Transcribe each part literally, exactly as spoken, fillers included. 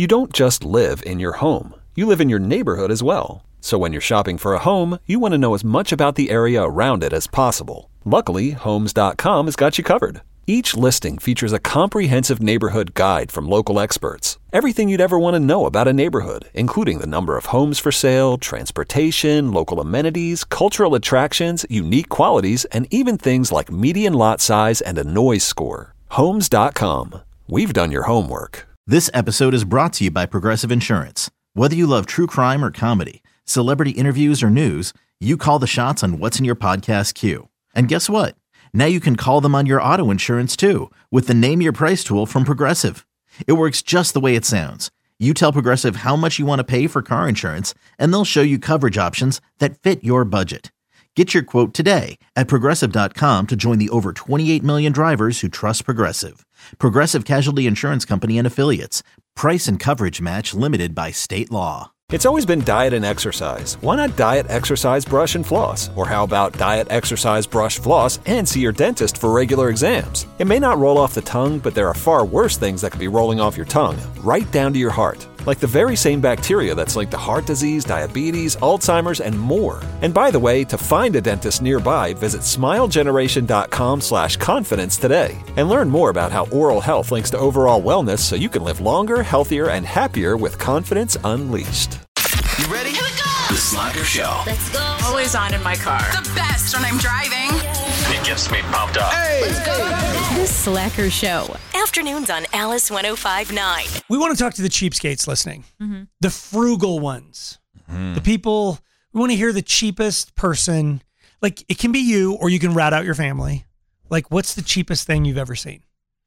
You don't just live in your home. You live in your neighborhood as well. So when you're shopping for a home, you want to know as much about the area around it as possible. Luckily, Homes dot com has got you covered. Each listing features a comprehensive neighborhood guide from local experts. Everything you'd ever want to know about a neighborhood, including the number of homes for sale, transportation, local amenities, cultural attractions, unique qualities, and even things like median lot size and a noise score. Homes dot com. We've done your homework. This episode is brought to you by Progressive Insurance. Whether you love true crime or comedy, celebrity interviews or news, you call the shots on what's in your podcast queue. And guess what? Now you can call them on your auto insurance too with the Name Your Price tool from Progressive. It works just the way it sounds. You tell Progressive how much you want to pay for car insurance, and they'll show you coverage options that fit your budget. Get your quote today at Progressive dot com to join the over twenty-eight million drivers who trust Progressive. Progressive Casualty Insurance Company and Affiliates. Price and coverage match limited by state law. It's always been diet and exercise. Why not diet, exercise, brush, and floss? Or how about diet, exercise, brush, floss, and see your dentist for regular exams? It may not roll off the tongue, but there are far worse things that could be rolling off your tongue, right down to your heart. Like the very same bacteria that's linked to heart disease, diabetes, Alzheimer's, and more. And by the way, to find a dentist nearby, visit smilegeneration.com slash confidence today. And learn more about how oral health links to overall wellness so you can live longer, healthier, and happier with confidence unleashed. You ready? Here we go! The Slacker Show. Let's go. Always on in my car. The best when I'm driving. It gets me pumped up. Hey! Let's go. The Slacker Show. Afternoons on Alice one oh five point nine. We want to talk to the cheapskates listening. Mm-hmm. The frugal ones. Mm. The people, we want to hear the cheapest person. Like, it can be you, or you can rat out your family. Like, what's the cheapest thing you've ever seen?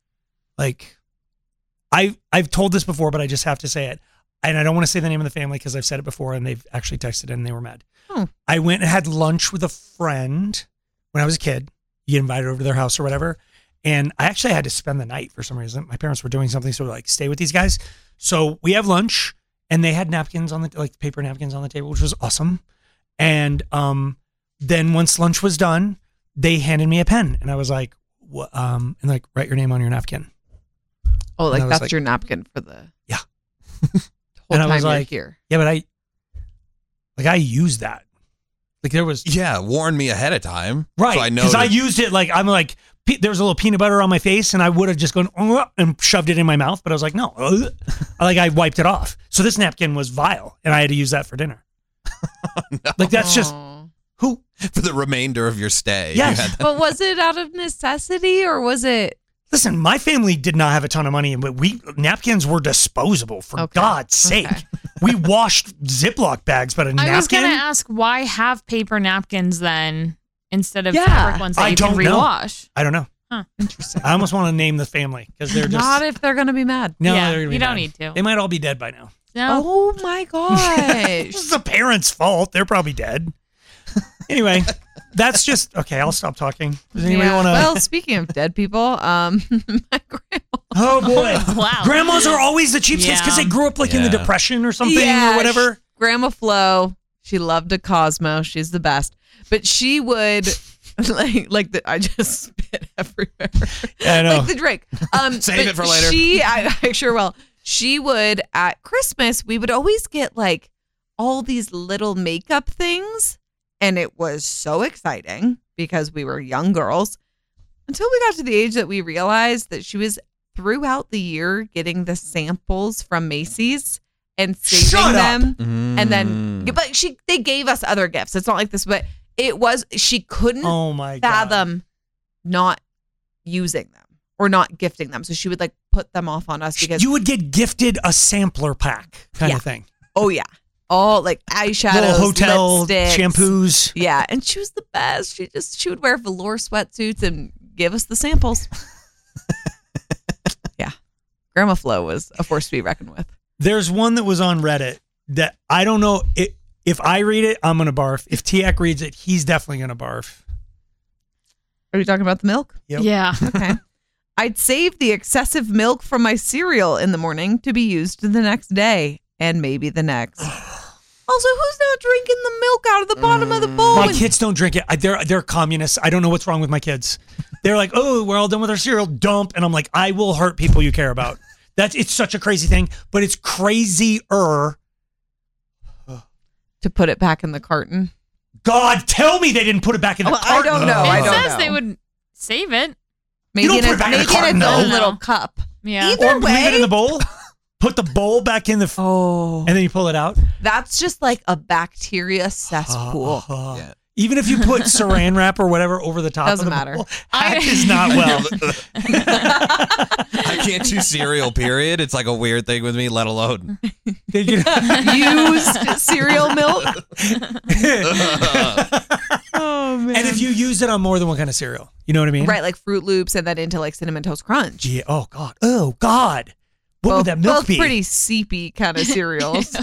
Like, I, I've told this before, but I just have to say it. And I don't want to say the name of the family because I've said it before and they've actually texted in and they were mad. Hmm. I went and had lunch with a friend when I was a kid. You get invited over to their house or whatever. And I actually had to spend the night for some reason. My parents were doing something, so we're like, stay with these guys. So we have lunch and they had napkins on the, like paper napkins on the table, which was awesome. And um, then once lunch was done, they handed me a pen and I was like, what, um, and like, write your name on your napkin. Oh, like that's like, your napkin for the yeah. whole and I time was you're like, here. Yeah, but I, like I used that. Like there was. Yeah, warn me ahead of time. Right. So I know. Because that- I used it like, I'm like, pe- there was a little peanut butter on my face and I would have just gone uh, and shoved it in my mouth. But I was like, no. Uh, like I wiped it off. So this napkin was vile and I had to use that for dinner. no. Like that's just, who? For the remainder of your stay. Yes. You had that. But was it out of necessity or was it? Listen, my family did not have a ton of money, but we napkins were disposable. For Okay. God's sake, Okay. we washed Ziploc bags, but a I napkin. was going to ask, why have paper napkins then instead of Yeah. fabric ones that I you can don't know. rewash? I don't know. Huh. Interesting. I almost want to name the family because they're just Not if they're going to be mad. no. Yeah, they're gonna be you don't mad. need to. They might all be dead by now. No. Oh my gosh. It's the parents' fault. They're probably dead. Anyway, that's just okay. I'll stop talking. Does anybody Yeah. want to? Well, speaking of dead people, um, my grandma. Oh boy! Wow. Grandmas are always the cheapskates because Yeah. they grew up like in the Yeah. Depression or something Yeah, or whatever. sh- Grandma Flo, she loved a Cosmo. She's the best. But she would like like the I just spit everywhere. Yeah, I know. Like the Drake. Um, Save but it for later. She, I, I sure will. She would at Christmas. We would always get like all these little makeup things, and it was so exciting because we were young girls. Until we got to the age that we realized that she was throughout the year getting the samples from Macy's and saving Shut up. them, Mm. and then but she they gave us other gifts. It's not like this, but it was she couldn't Oh my god! fathom not using them or not gifting them. So she would like put them off on us because You would get gifted a sampler pack kind Yeah. of thing. oh yeah, all like eyeshadows, Little hotel lipsticks. shampoos. Yeah, and she was the best. She just she would wear velour sweatsuits and give us the samples. Yeah, Grandma Flo was a force to be reckoned with. There's one that was on Reddit that I don't know it, if I read it, I'm gonna barf. If Tiak reads it, he's definitely gonna barf. Are you talking about the milk? Yep. Yeah. Okay. I'd save the excessive milk from my cereal in the morning to be used the next day and maybe the next. Also, who's not drinking the milk out of the bottom of the bowl? My and- kids don't drink it. I- They're they're communists. I don't know what's wrong with my kids. They're like, oh, we're all done with our cereal. Dump, and I'm like, I will hurt people you care about. That's it's such a crazy thing, but it's crazier. To put it back in the carton. God, tell me they didn't put it back in the Well, I carton. don't know. It I don't says know. they would save it. Maybe don't in, put a, it back in the maybe in carton, its own though. little cup. Yeah. Either Or leave it in the way, bowl. Put the bowl back in the. F- oh, and then you pull it out. that's just like a bacteria cesspool. Uh, Yeah. Even if you put saran wrap or whatever over the top Doesn't of the matter. bowl, hack is not well. I can't do cereal, period. It's like a weird thing with me, let alone. Did you? Used cereal milk. Oh man! And if you use it on more than one kind of cereal, you know what I mean? right, like Fruit Loops, and then into like Cinnamon Toast Crunch. Yeah. Oh God. Oh God. What both, would that milk both be? pretty seepy kind of cereals.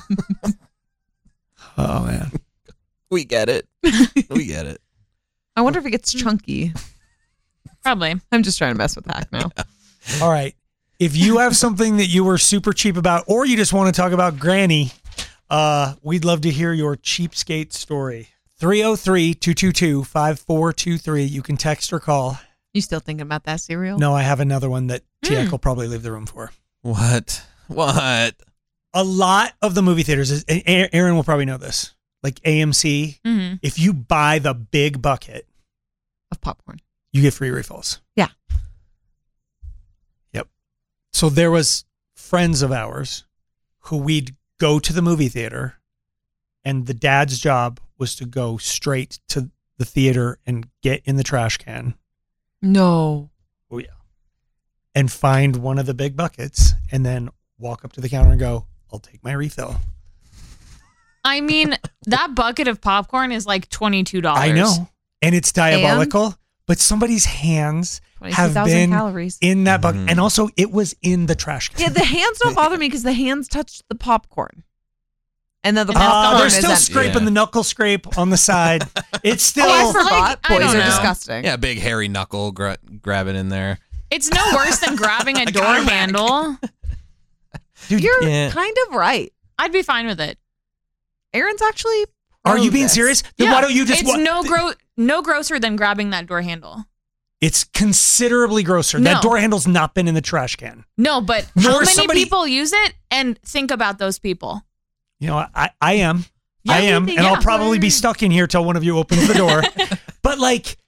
Oh man. We get it. We get it. I wonder if it gets chunky. Probably. I'm just trying to mess with Hack now. All right. If you have something that you were super cheap about, or you just want to talk about Granny, uh, we'd love to hear your cheapskate story. three oh three, two two two, five four two three. You can text or call. You still thinking about that cereal? No, I have another one that T X Mm. will probably leave the room for. What? What? A lot of the movie theaters, is- A- Aaron will probably know this, like A M C, hmm if you buy the big bucket, Of popcorn. you get free refills. Yeah. Yep. So there was friends of ours who we'd go to the movie theater, and the dad's job was to go straight to the theater and get in the trash can. No. Oh yeah. And find one of the big buckets and then walk up to the counter and go, I'll take my refill. I mean, that bucket of popcorn is like twenty-two dollars. I know. And it's diabolical, but somebody's hands have twenty-two thousand been calories. in that bucket. Mhm. And also, it was in the trash can. Yeah, the hands don't bother me because the hands touched the popcorn. And then the And that's popcorn Uh, they're is still empty. scraping Yeah. the knuckle scrape on the side. It's still. Oh, I It's forgot. like- I Boys don't are know. disgusting. Yeah, big hairy knuckle gra- grabbing in there. It's no worse than grabbing a I door got it back. handle. Dude, You're Yeah. kind of right. I'd be fine with it. Aaron's actually. are pro you being this. serious? Then Yeah. why don't you just. It's wa- no gro- no grosser than grabbing that door handle. It's considerably grosser. That No. door handle's not been in the trash can. No, but Nor how many somebody- people use it? And think about those people. You know, I, I am. Yeah, I am. yeah. And I'll probably be stuck in here till one of you opens the door. But like,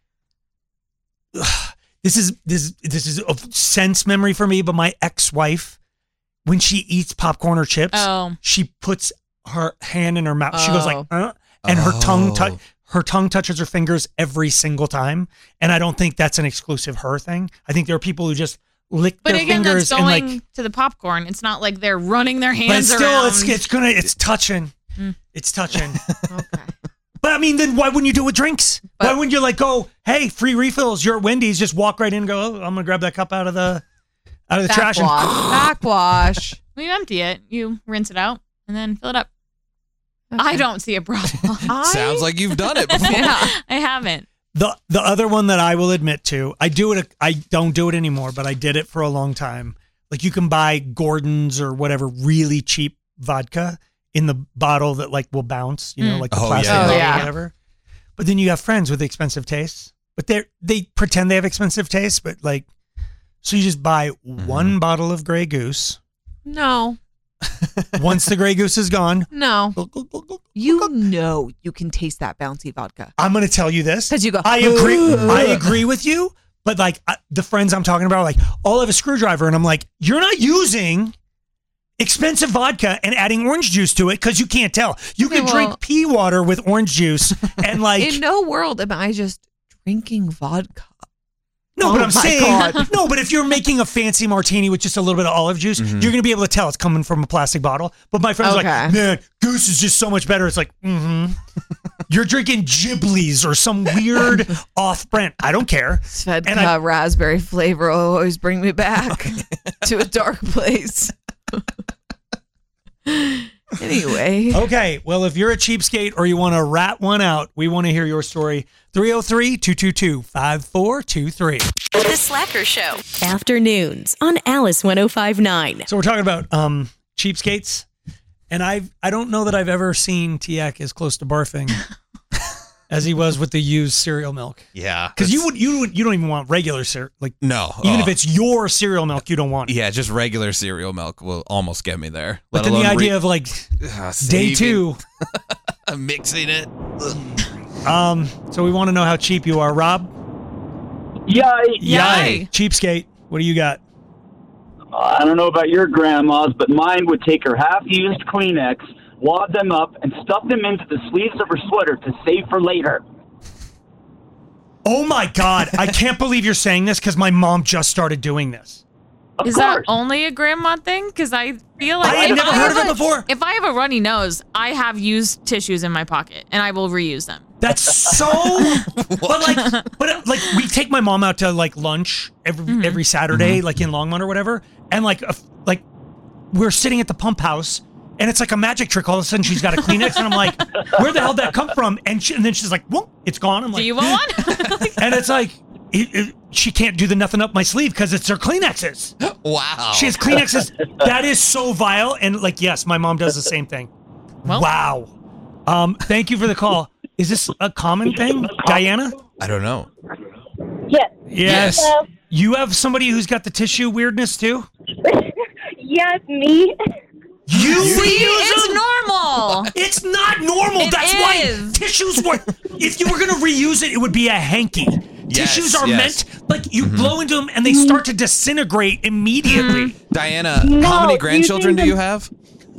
ugh, this is this this is a sense memory for me. But my ex-wife, when she eats popcorn or chips, Oh. she puts her hand in her mouth. She goes like, uh, and her Oh. tongue tou- her tongue touches her fingers every single time. And I don't think that's an exclusive her thing. I think there are people who just lick But their again, fingers that's and going like. to the popcorn. It's not like they're running their But hands it's still, around. it's it's gonna, it's touching. Mm. It's touching. Okay. But I mean, then why wouldn't you do it with drinks? But- why wouldn't you like go, hey, free refills? You're at Wendy's. Just walk right in and go. Oh, I'm gonna grab that cup out of the out of the trash. And, Backwash. Backwash. When you empty it, you rinse it out and then fill it up. Okay. I don't see a problem. I- Sounds like you've done it before. Yeah. I haven't. the the other one that I will admit to, I do it. I don't do it anymore, but I did it for a long time. Like you can buy Gordon's or whatever really cheap vodka in the bottle that like will bounce. You know, Mm. like the Oh, plastic yeah. Oh, bottle yeah. or whatever. But then you have friends with expensive tastes, but they they pretend they have expensive tastes, but like, so you just buy one bottle of Grey Goose. No. Once the Grey Goose is gone, No. You know you can taste that bouncy vodka. I'm going to tell you this. 'Cause you go, I agree. "Ugh." I agree with you. But like I, the friends I'm talking about are like, I'll have a screwdriver. And I'm like, you're not using expensive vodka and adding orange juice to it because you can't tell. You Okay, can well- drink pea water with orange juice and like, In no world am I just drinking vodka. no, but Oh I'm my saying, God. no, but if you're making a fancy martini with just a little bit of olive juice, Mhm. you're going to be able to tell it's coming from a plastic bottle. But my friend's Okay. like, man, Goose is just so much better. It's like, mm-hmm. You're drinking Ghibli's or some weird off-brand. I don't care. Svedka And I- raspberry flavor will always bring me back to a dark place. Anyway. Okay, well, if you're a cheapskate or you want to rat one out, we want to hear your story. three oh three, two two two, five four two three. The Slacker Show. Afternoons on Alice one oh five point nine. So we're talking about um, cheapskates, and I I don't know that I've ever seen T A C as close to barfing as he was with the used cereal milk. Yeah, because you would you would you don't even want regular cereal. Like no, even oh. if it's your cereal milk, you don't want it. Yeah, just regular cereal milk will almost get me there. But then the idea re- of like uh, day two, mixing it. um. So we want to know how cheap you are, Rob. Yay! Yay! Cheapskate. What do you got? Uh, I don't know about your grandmas, but mine would take her half-used Kleenex, wad them up, and stuff them into the sleeves of her sweater to save for later. Oh my God! I can't believe you're saying this because my mom just started doing this. Of Is course. that only a grandma thing? Because I feel like I had if never I heard of have it a- before. If I have a runny nose, I have used tissues in my pocket and I will reuse them. That's so. but like, but uh, like, we take my mom out to like lunch every Mm-hmm. every Saturday, like in Longmont or whatever, and like, a, like, we're sitting at the pump house, and it's like a magic trick. All of a sudden, she's got a Kleenex, and I'm like, where the hell did that come from? And she, and then she's like, whoop, it's gone. I'm like, Do you want one? and it's like, it, it, she can't do the nothing up my sleeve because it's her Kleenexes. Wow. She has Kleenexes. That is so vile. And like, yes, my mom does the same thing. Well- Wow. Um, thank you for the call. Is this a common thing, Diana? I don't know. Yes. Yes. Hello. You have somebody who's got the tissue weirdness too? Yes, me. You See, reuse it's them? normal. It's not normal. It That's is. why tissues were. If you were going to reuse it, it would be a hanky. Yes, Tissues are yes. meant, like, you blow into them and they start to disintegrate immediately. Diana, No, how many you grandchildren think do you the- have?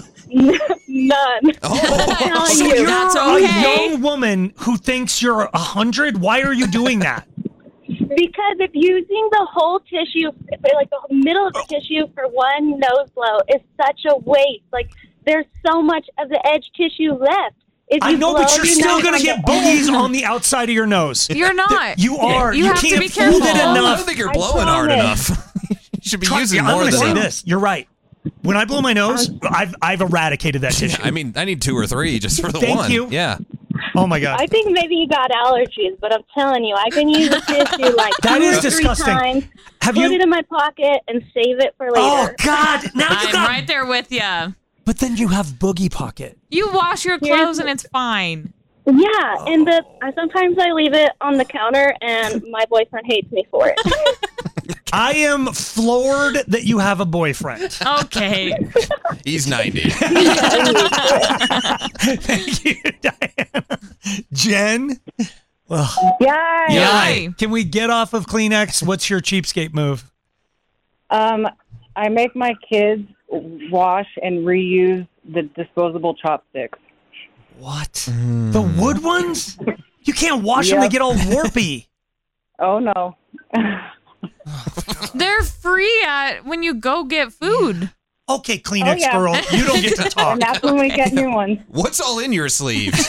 None. Oh. telling So you. you're That's a okay. young woman who thinks you're a hundred. Why are you doing that? Because if using the whole tissue, like the middle of the tissue for one nose blow is such a waste. Like, there's so much of the edge tissue left. If I you know, blow but you're your still nose going to on get the edge- boogies on the outside of your nose. You're not. You are. You You, have to can't be fold it careful. I enough. don't think you're I blowing hard promise. enough. You should be Try- using yeah, more I'm than gonna say that. this. You're right. When I blow my nose, I've I've eradicated that tissue. I mean, I need two or three just for the Thank one. you. Yeah. Oh my God. I think maybe you got allergies, but I'm telling you, I can use the tissue like That two is or three disgusting. times, Have put you- it in my pocket, and save it for later. Oh God! Now you I'm got. right there with you. But then you have boogie pocket. You wash your clothes and it's fine. Yeah, and the I, sometimes I leave it on the counter, and my boyfriend hates me for it. I am floored that you have a boyfriend. Okay. He's ninety. Thank you, Diana. Jen. Well, Yeah. Yay. Can we get off of Kleenex? What's your cheapskate move? Um, I make my kids wash and reuse the disposable chopsticks. What? The wood ones? You can't wash them; Yep. they get all warpy. Oh no. They're free at when you go get food. Okay, Kleenex Oh, yeah. girl, you don't get to talk. And that's when we get new ones. What's all in your sleeves?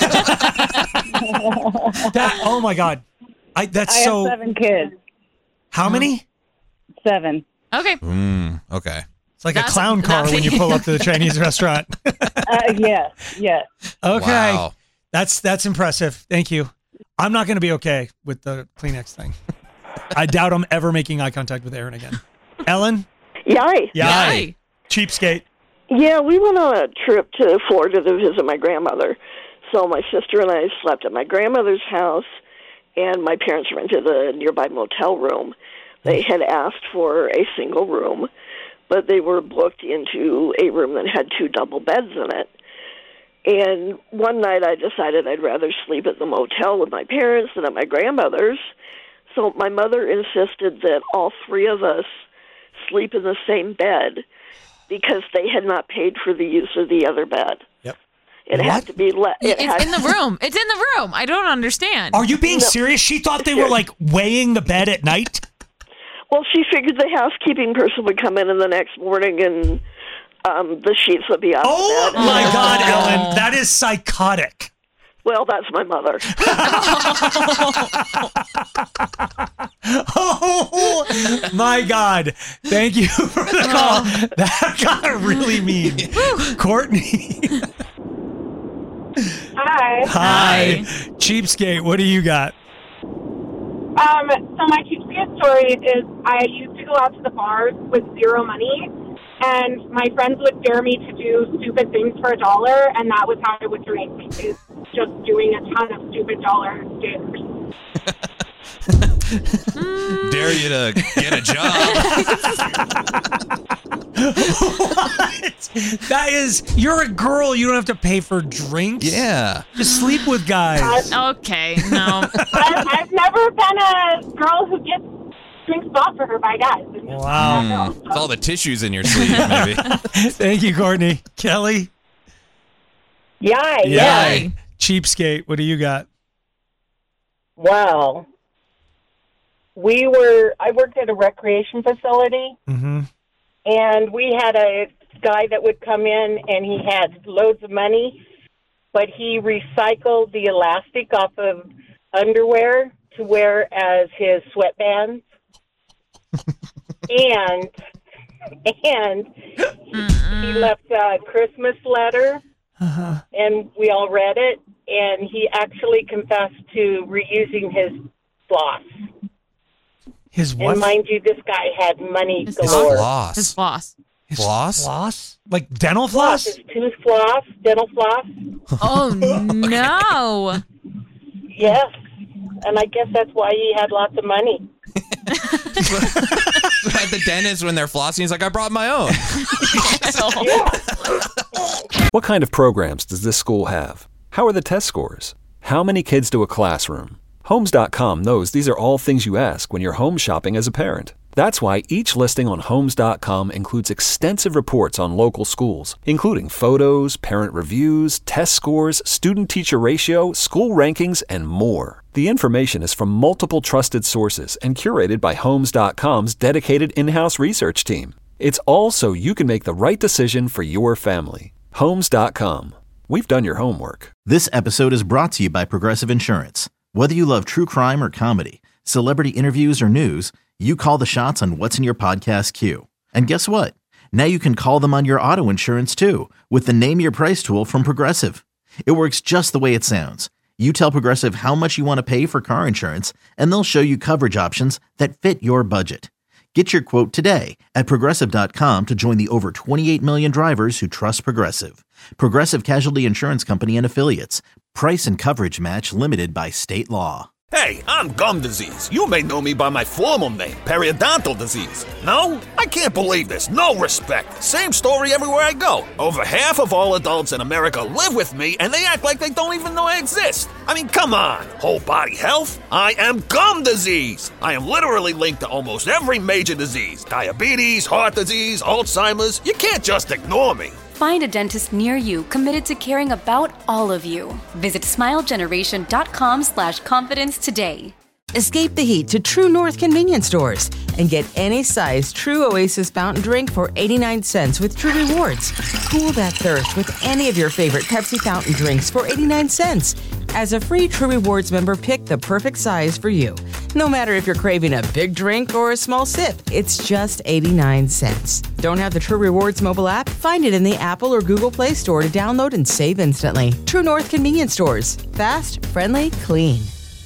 That. Oh my God. I. That's I so. have seven kids. How many? Seven. Okay. mm, okay. It's like That's- a clown car that's- when you pull up to the Chinese restaurant. Uh, yes, yes. Okay. Wow. That's that's impressive. Thank you. I'm not going to be okay with the Kleenex thing. I doubt I'm ever making eye contact with Aaron again. Ellen? Yay. Yay. Cheapskate. Yeah, we went on a trip to Florida to visit my grandmother. So my sister and I slept at my grandmother's house, and my parents rented a nearby motel room. They had asked for a single room, but they were booked into a room that had two double beds in it. And one night I decided I'd rather sleep at the motel with my parents than at my grandmother's. So my mother insisted that all three of us sleep in the same bed because they had not paid for the use of the other bed. Yep. It What? had to be let. It It's had in the room. It's in the room. I don't understand. Are you being serious? She thought they were like weighing the bed at night? Well, she figured the housekeeping person would come in in the next morning and um, the sheets would be off Oh the bed. my God, Ellen. That is psychotic. Well, that's my mother. Oh my God. Thank you for the call. That got really mean. Courtney. Hi. Hi. Cheapskate, what do you got? Um, so my cheapskate story is I used to go out to the bars with zero money, and my friends would dare me to do stupid things for a dollar, and that was how I would drink, is just doing a ton of stupid dollar skaters. Dare you to get a job. What? That is, you're a girl. You don't have to pay for drinks. Yeah. Just sleep with guys. Okay, no. I've, I've never been a girl who gets drinks bought for her by guys. Wow. Mm, it's all the tissues in your sleeve, maybe. Thank you, Courtney. Kelly? Yay. Yay. Cheapskate, what do you got? Well, we were, I worked at a recreation facility, Mm-hmm. and we had a guy that would come in, and he had loads of money, but he recycled the elastic off of underwear to wear as his sweatbands. and and he left a Christmas letter, uh-huh. and we all read it, and he actually confessed to reusing his floss. His what? And mind you, this guy had money His galore. floss. His floss. His Floss? Floss? Like dental floss? His tooth floss, dental floss. Oh, no. Yes. And I guess that's why he had lots of money. At the dentist, when they're flossing, he's like, I brought my own. What kind of programs does this school have? How are the test scores? How many kids do a classroom? Homes dot com knows these are all things you ask when you're home shopping as a parent. That's why each listing on Homes dot com includes extensive reports on local schools, including photos, parent reviews, test scores, student-teacher ratio, school rankings, and more. The information is from multiple trusted sources and curated by Homes dot com's dedicated in-house research team. It's all so you can make the right decision for your family. Homes dot com. We've done your homework. This episode is brought to you by Progressive Insurance. Whether you love true crime or comedy, celebrity interviews or news, you call the shots on what's in your podcast queue. And guess what? Now you can call them on your auto insurance too with the Name Your Price tool from Progressive. It works just the way it sounds. You tell Progressive how much you want to pay for car insurance, and they'll show you coverage options that fit your budget. Get your quote today at Progressive dot com to join the over twenty-eight million drivers who trust Progressive. Progressive Casualty Insurance Company and Affiliates. Price and coverage match limited by state law. Hey, I'm gum disease. You may know me by my formal name, periodontal disease. No? I can't believe this. No respect. Same story everywhere I go. Over half of all adults in America live with me, and they act like they don't even know I exist. I mean, come on. Whole body health? I am gum disease. I am literally linked to almost every major disease. Diabetes, heart disease, Alzheimer's. You can't just ignore me. Find a dentist near you committed to caring about all of you. Visit smilegeneration.com slash confidence today. Escape the heat to True North convenience stores and get any size True Oasis fountain drink for eighty-nine cents with True Rewards. Cool that thirst with any of your favorite Pepsi fountain drinks for eighty-nine cents. As a free True Rewards member, pick the perfect size for you. No matter if you're craving a big drink or a small sip, it's just eighty-nine cents. Don't have the True Rewards mobile app? Find it in the Apple or Google Play Store to download and save instantly. True North convenience stores. Fast, friendly, clean.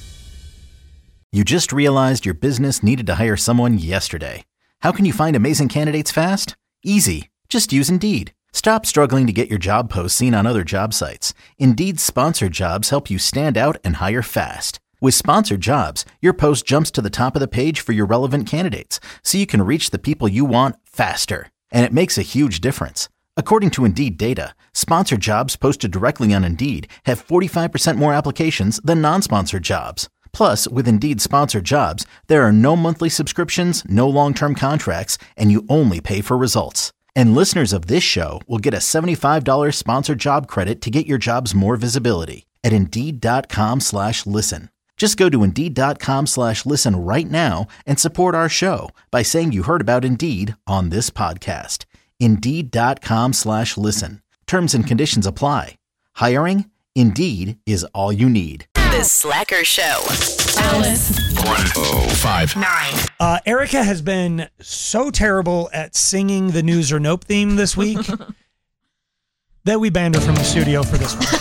You just realized your business needed to hire someone yesterday. How can you find amazing candidates fast? Easy. Just use Indeed. Stop struggling to get your job posts seen on other job sites. Indeed's sponsored jobs help you stand out and hire fast. With sponsored jobs, your post jumps to the top of the page for your relevant candidates, so you can reach the people you want faster. And it makes a huge difference. According to Indeed data, sponsored jobs posted directly on Indeed have forty-five percent more applications than non-sponsored jobs. Plus, with Indeed sponsored jobs, there are no monthly subscriptions, no long-term contracts, and you only pay for results. And listeners of this show will get a seventy-five dollars sponsored job credit to get your jobs more visibility at Indeed.com slash listen. Just go to Indeed.com slash listen right now and support our show by saying you heard about Indeed on this podcast. Indeed.com slash listen. Terms and conditions apply. Hiring? Indeed is all you need. The Slacker Show. Alice. one oh five nine. Uh, Erica has been so terrible at singing the News or Nope theme this week that we banned her from the studio for this one.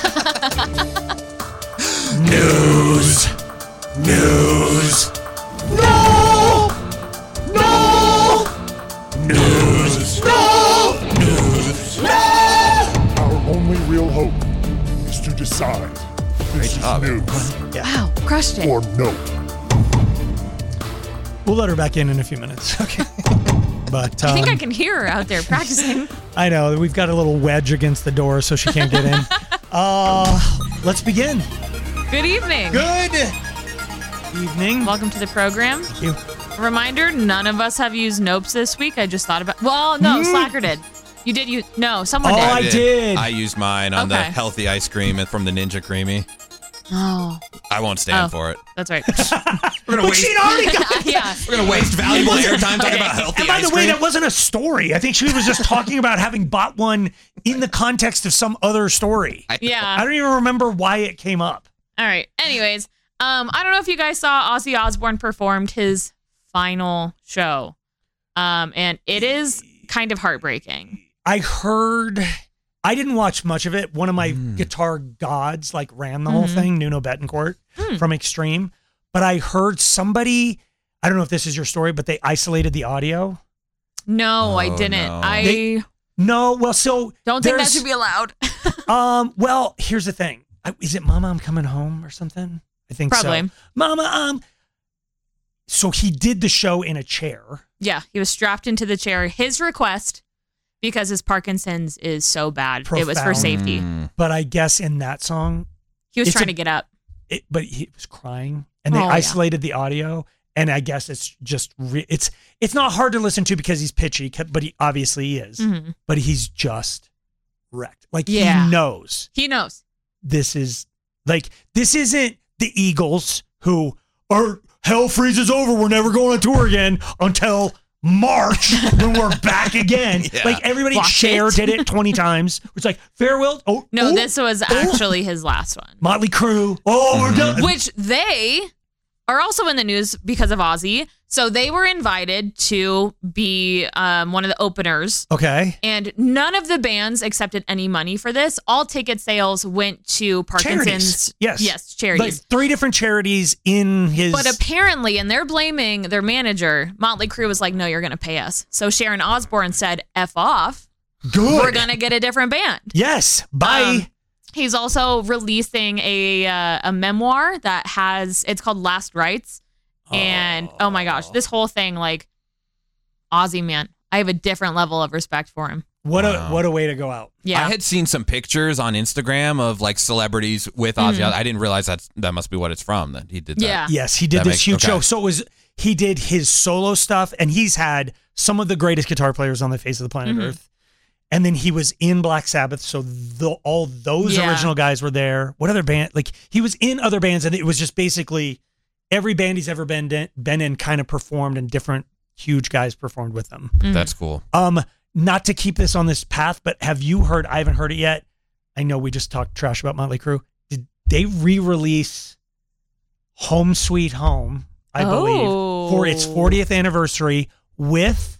News. News. No! No! News. No! News. No! Our only real hope is to decide. Great This is Oh, news. Yeah. Wow, crushed it. Or no. We'll let her back in in a few minutes. Okay. But um, I think I can hear her out there practicing. I know we've got a little wedge against the door so she can't get in. uh, let's begin. Good evening. Good evening. Welcome to the program. Thank you. Reminder, none of us have used Nopes this week. I just thought about Well, no, Mm. Slacker did. You did use No, someone Oh, did. I did. I used mine on the Okay. healthy ice cream from the Ninja Creamy. Oh. I won't stand Oh. for it. That's right. We're gonna But waste. she'd already got yeah. We're gonna waste valuable airtime talking about healthy And by ice the way, cream. that wasn't a story. I think she was just talking about having bought one in the context of some other story. Yeah. I don't even remember why it came up. All right. Anyways, um, I don't know if you guys saw Ozzy Osbourne performed his final show. Um, and it is kind of heartbreaking. I heard, I didn't watch much of it. One of my guitar gods like ran the whole Mhm. thing, Nuno Bettencourt Hmm. from Extreme. But I heard somebody, I don't know if this is your story, but they isolated the audio. No, I Oh, didn't. no. I They- No, well, so don't think that there's- should be allowed. Um, well, here's the thing. I- Is it Mama, I'm Coming Home or something? I think so. Probably. Mama, um. So he did the show in a chair. Yeah, he was strapped into the chair. His request, because his Parkinson's is so bad, it was for Profound. safety. Mm. But I guess in that song, He was It's trying a- to get up. it, but he was crying, and they Oh, yeah. isolated the audio. And I guess it's just re- it's it's not hard to listen to because he's pitchy, but he obviously he is. Mhm. But he's just wrecked. Like Yeah. he knows He knows. this is like this isn't the Eagles who are hell freezes over. We're never going on tour again until March when we're back again. Yeah. Like everybody Watch Cher it. did it twenty times. It's like farewell. Oh No, oh, this was oh. actually his last one. Motley Crue. Oh, we're done. Which they are also in the news because of Ozzy. So they were invited to be um, one of the openers. Okay. And none of the bands accepted any money for this. All ticket sales went to Parkinson's. Charities. Yes. Yes, charities. Like three different charities in his. But apparently, and they're blaming their manager, Motley Crue was like, no, you're going to pay us. So Sharon Osbourne said, F off. Good. We're going to get a different band. Yes. Bye. Um, he's also releasing a uh, a memoir that has, it's called Last Rites. And oh my gosh, this whole thing, like, Ozzy, man, I have a different level of respect for him. what Wow. a what a way to go out. Yeah. I had seen some pictures on Instagram of like celebrities with Ozzy. Mhm. I didn't realize that that must be what it's from. That he did that. Yeah. Yes, he did That this makes- huge okay. show. So it was he did his solo stuff, and he's had some of the greatest guitar players on the face of the planet Mhm. Earth. And then he was in Black Sabbath, so the, all those Yeah. original guys were there. What other band? Like he was in other bands, and it was just basically every band he's ever been in, been in kind of performed, and different huge guys performed with them. Mhm. That's cool. Um, not to keep this on this path, but have you heard? I haven't heard it yet. I know we just talked trash about Motley Crue. Did they re-release "Home Sweet Home"? I believe for its Oh. fortieth anniversary with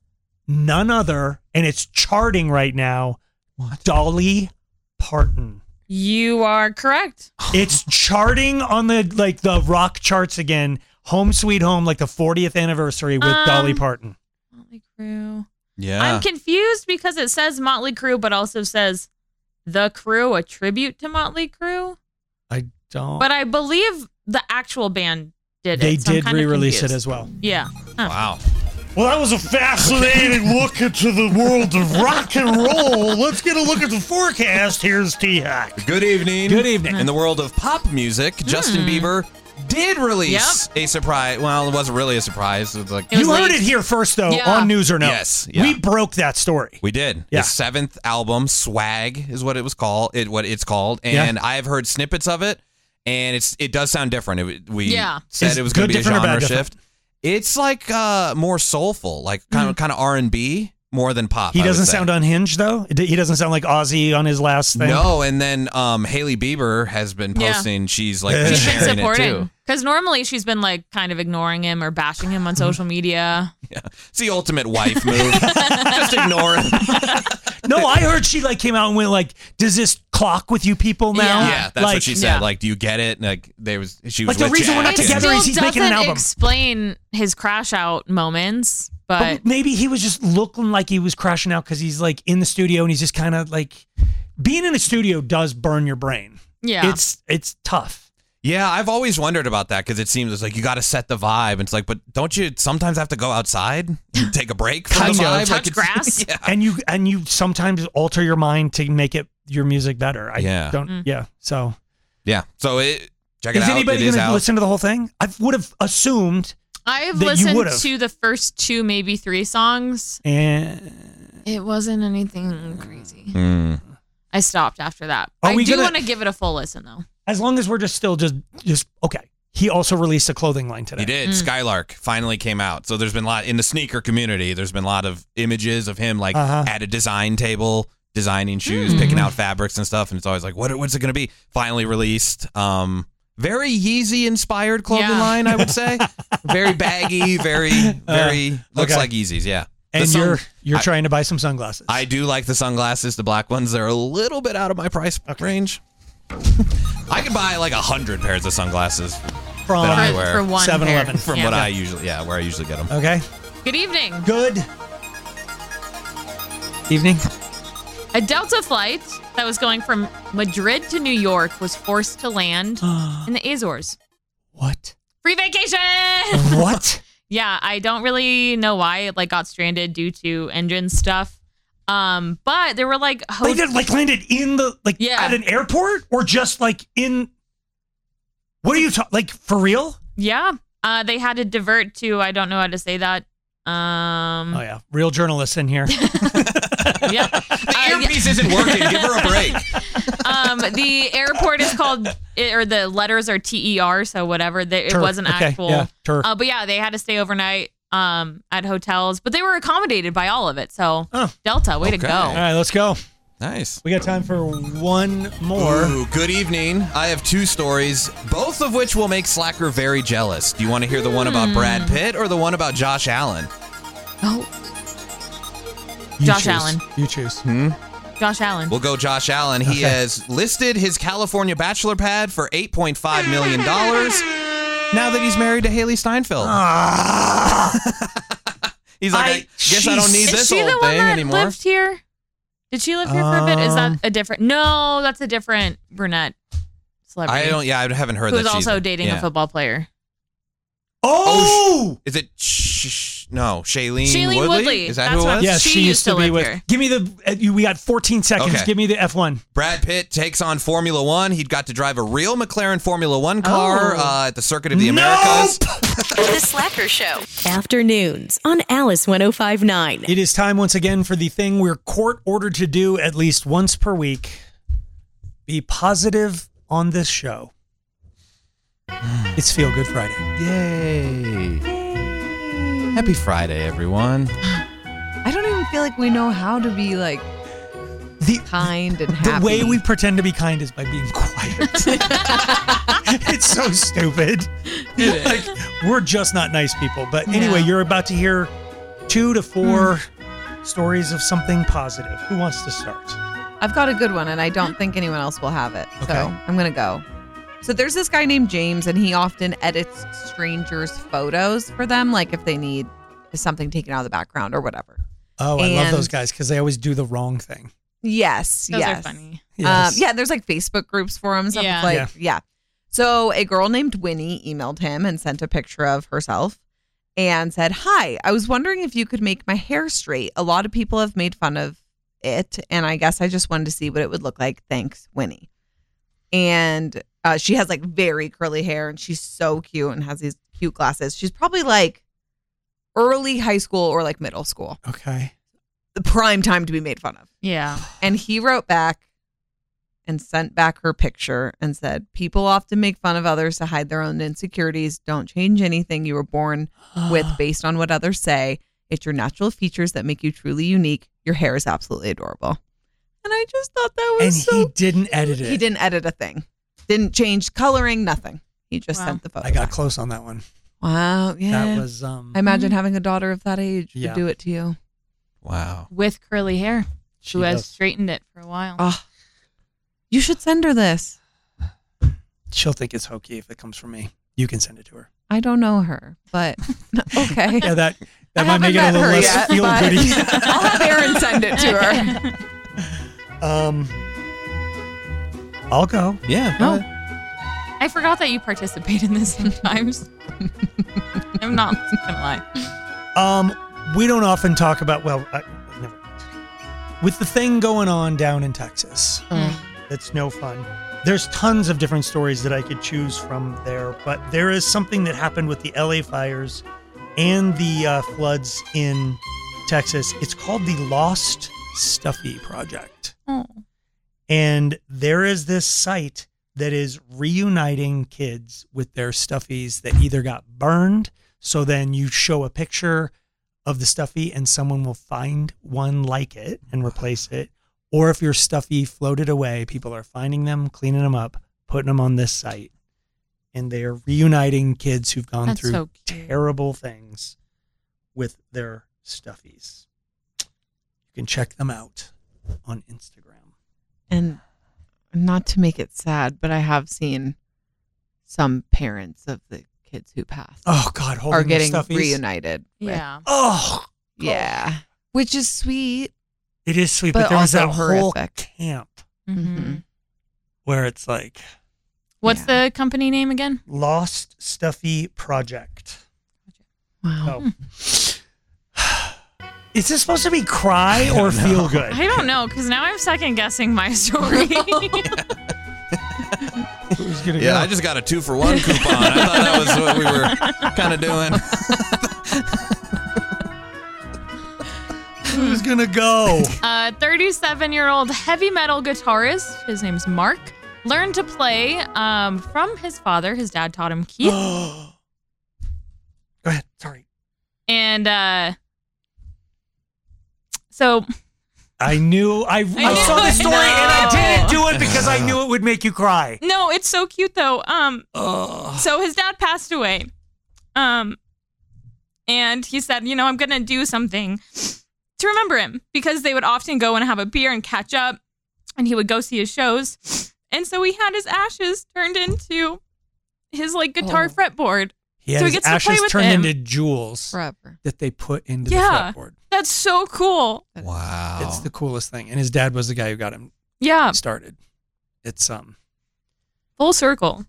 none other, and it's charting right now. Dolly Parton. You are correct. It's charting on the like the rock charts again. "Home Sweet Home," like the fortieth anniversary with Um, Dolly Parton. Motley Crue. Yeah. I'm confused because it says Motley Crue, but also says The Crew, a tribute to Motley Crue. I don't. But I believe the actual band did They it. so I'm did kind of re-release it confused. as well. Yeah. Huh. Wow. Well, that was a fascinating look into the world of rock and roll. Let's get a look at the forecast. Here's T-Hack. Good evening. Good evening. In the world of pop music, Justin Bieber did release a surprise. Well, it wasn't really a surprise. It was like It was You heard leaked. it here first, though, Yeah. on News or No. Yes, yeah. We broke that story. we did. Yeah. His seventh album, Swag, is what it was called. It what it's called, Yeah. and I've heard snippets of it, and it's it does sound different. It, we Yeah. said Is it was going good to be a different or genre bad different? shift. It's like uh, more soulful, like kind of kind of R and B more than pop. He I would doesn't say. sound unhinged, though? He doesn't sound like Ozzy on his last thing? No, and then um, Haley Bieber has been Yeah. posting. She's like Yeah. been She's She's been sharing it too. supporting. Because normally she's been like kind of ignoring him or bashing him on social media. Yeah, it's the ultimate wife move. Just ignore him. No, I heard she like came out and went like, "Does this clock with you people now?" Yeah. Yeah, that's like, what she said. yeah. Like, do you get it? Like, there was she was Like, the with reason we're not Jack It and- together still is he's making an doesn't album. explain his crash out moments, but, But maybe he was just looking like he was crashing out because he's like in the studio and he's just kind of like being in a studio does burn your brain. Yeah. It's it's tough. Yeah, I've always wondered about that because it seems it's like you got to set the vibe. And it's like, but don't you sometimes have to go outside and take a break from Kind the of. vibe? Touch Like it's- grass. Yeah. And you and you sometimes alter your mind to make it your music better. I Yeah. don't Mm. yeah. So Yeah. So it check it is out. anybody It is gonna out. listen to the whole thing? I would have assumed I've that you listened would've. to the first two, maybe three songs. and It wasn't anything crazy. Mm. I stopped after that. Are I we do gonna- want to give it a full listen, though. as long as we're just still just just okay. He also released a clothing line today. He did. Mm. Skylark finally came out. So there's been a lot in the sneaker community. There's been a lot of images of him like Uh-huh. at a design table, designing shoes, Mm. picking out fabrics and stuff. And it's always like, what? What's it going to be? Finally released. Um, very Yeezy inspired clothing Yeah. line, I would say. Very baggy. Very, very looks okay. like Yeezys. Yeah. The And sun- you're you're I- trying to buy some sunglasses. I do like the sunglasses, the black ones. They're a little bit out of my price range. I could buy like a hundred pairs of sunglasses from that I For- wear for one seven eleven. from Yeah. what I usually, yeah, where I usually get them. Okay. Good evening. Good evening. A Delta flight that was going from Madrid to New York was forced to land in the Azores. What? Free vacation! What? Yeah, I don't really know why it like got stranded due to engine stuff. Um, but there were like Like hot- that like landed in the like Yeah. at an airport or just like in what are you talking like for real? yeah. Uh, they had to divert to I don't know how to say that. Um, Oh yeah, real journalists in here. yeah. The earpiece isn't working. Give her a break. Um, the airport is called, or the letters are T E R, so whatever. They, it Tur. wasn't Okay, actual. yeah, Tur. Uh, but yeah, they had to stay overnight um, at hotels, but they were accommodated by all of it. So Oh. Delta, way to Okay. go. All right, let's go. Nice. We got time for one more. Ooh, good evening. I have two stories, both of which will make Slacker very jealous. Do you want to hear the one about Brad Pitt or the one about Josh Allen? Oh, You Josh choose. Allen. You choose. Hmm? Josh Allen. We'll go Josh Allen. He Okay. has listed his California bachelor pad for eight point five million dollars now that he's married to Haley Steinfeld. Ah. He's like, I, I- guess I don't need is this she old the one thing that anymore. lived here? Did she live here for a bit? Is that Um, a different? No, that's a different brunette celebrity. I don't. Yeah, I haven't heard Who that. was she's- also dating yeah. a football player. Oh, Is it? Sh- sh- no, Shailene, Shailene Woodley? Woodley. Is that That's who it what- was? yeah, She she, used used to to be live with. here. Give me the. Uh, you, we got fourteen seconds. Okay. Give me the F one. Brad Pitt takes on Formula One. He got to drive a real McLaren Formula One car Oh. uh, at the Circuit of the Americas. The Slacker Show. Afternoons on Alice one oh five point nine. It is time once again for the thing we're court ordered to do at least once per week. Be positive on this show. It's Feel Good Friday. Yay! Happy Friday, everyone. I don't even feel like we know how to be like The, kind and the happy. way we pretend to be kind is by being quiet. It's so stupid. Like we're just not nice people. But anyway, Yeah. you're about to hear two to four stories of something positive. Who wants to start? I've got a good one, and I don't think anyone else will have it. Okay. So I'm going to go. So there's this guy named James, and he often edits strangers' photos for them, like if they need something taken out of the background or whatever. Oh, I love And- those guys because they always do the wrong thing. Yes, Those yes. are funny. Yes. Um, yeah, there's like Facebook groups for him. Stuff Yeah. like Yeah. yeah. So a girl named Winnie emailed him and sent a picture of herself and said, "Hi, I was wondering if you could make my hair straight. A lot of people have made fun of it, and I guess I just wanted to see what it would look like. Thanks, Winnie." And uh, she has like very curly hair, and she's so cute and has these cute glasses. She's probably like early high school or like middle school, Okay. the prime time to be made fun of. Yeah. And he wrote back and sent back her picture and said, "People often make fun of others to hide their own insecurities. Don't change anything you were born with based on what others say. It's your natural features that make you truly unique. Your hair is absolutely adorable." And I just thought that was And so he didn't edit it. He didn't edit a thing. Didn't change coloring, nothing. He just Wow. sent the photo. I got back. close on that one. Wow. Yeah. That was um I imagine having a daughter of that age Yeah. would do it to you. Wow. With curly hair. She Who has does. straightened it for a while. Oh, you should send her this. She'll think it's hokey if it comes from me. You can send it to her. I don't know her, but okay. Yeah, that that I might make it a haven't little met her less yet, feel but goody. I'll have Aaron send it to her. Um, I'll go. Yeah. No. I forgot that you participate in this sometimes. I'm not gonna lie. Um, we don't often talk about, well, I, never. With the thing going on down in Texas, Mm. that's no fun. There's tons of different stories that I could choose from there, but there is something that happened with the L A fires and the uh, floods in Texas. It's called the Lost Stuffy Project. Oh. And there is this site that is reuniting kids with their stuffies that either got burned, so then you show a picture of the stuffy and someone will find one like it and replace it. Or if your stuffy floated away, people are finding them, cleaning them up, putting them on this site. And they are reuniting kids who've gone That's through so cute. terrible things with their stuffies. You can check them out on Instagram. And not to make it sad, but I have seen some parents of the kids who passed. Oh, God, holding are their getting stuffies? reunited. with. Yeah. Oh, yeah. Which is sweet. it is sweet, but, But there was that also whole horrific. camp Mm-hmm. where it's like What's the company name again? Lost Stuffy Project. Wow. Oh. Is this supposed to be cry or feel good? I don't know, because now I'm second guessing my story. Who's gonna Yeah, go? I just got a two for one coupon. I thought that was what we were kind of doing. Who's gonna go? A thirty-seven-year-old heavy metal guitarist, his name's Mark, learned to play um, from his father. His dad taught him Keith. Go ahead. Sorry. And uh, so I knew I, I, know, saw the I story know. and I didn't do it because I knew it would make you cry. No, it's so cute though. Um, Ugh. so his dad passed away. Um, and he said, you know, I'm gonna do something to remember him, because they would often go and have a beer and catch up, and he would go see his shows. And so he had his ashes turned into his like guitar Oh. fretboard. He had So he his gets to play ashes with turned him. into jewels Forever. that they put into Yeah, the fretboard. that's so cool. Wow. It's the coolest thing. And his dad was the guy who got him Yeah, started. It's um full circle.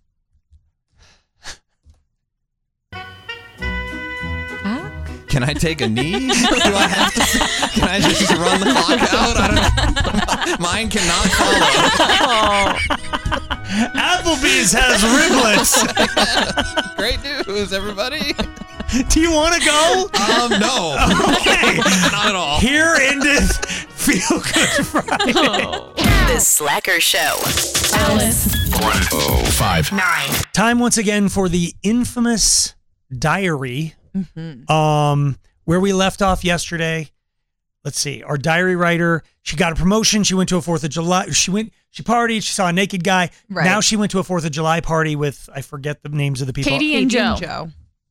Can I take a knee? Do I have to? Can I just run the clock out? I don't know. Mine cannot follow. Applebee's has riblets. Great news, everybody. Do you want to go? Um, no. Okay. Not at all. Here endeth Feel Good Friday. The Slacker Show. Alice. one oh five Nine. Time once again for the infamous diary. Mm-hmm. Um, where we left off yesterday. Let's see. Our diary writer, she got a promotion. She went to a Fourth of July. She went. She partied. She saw a naked guy. Right. Now she went to a Fourth of July party with, I forget the names of the people. Katie and Joe. Joe.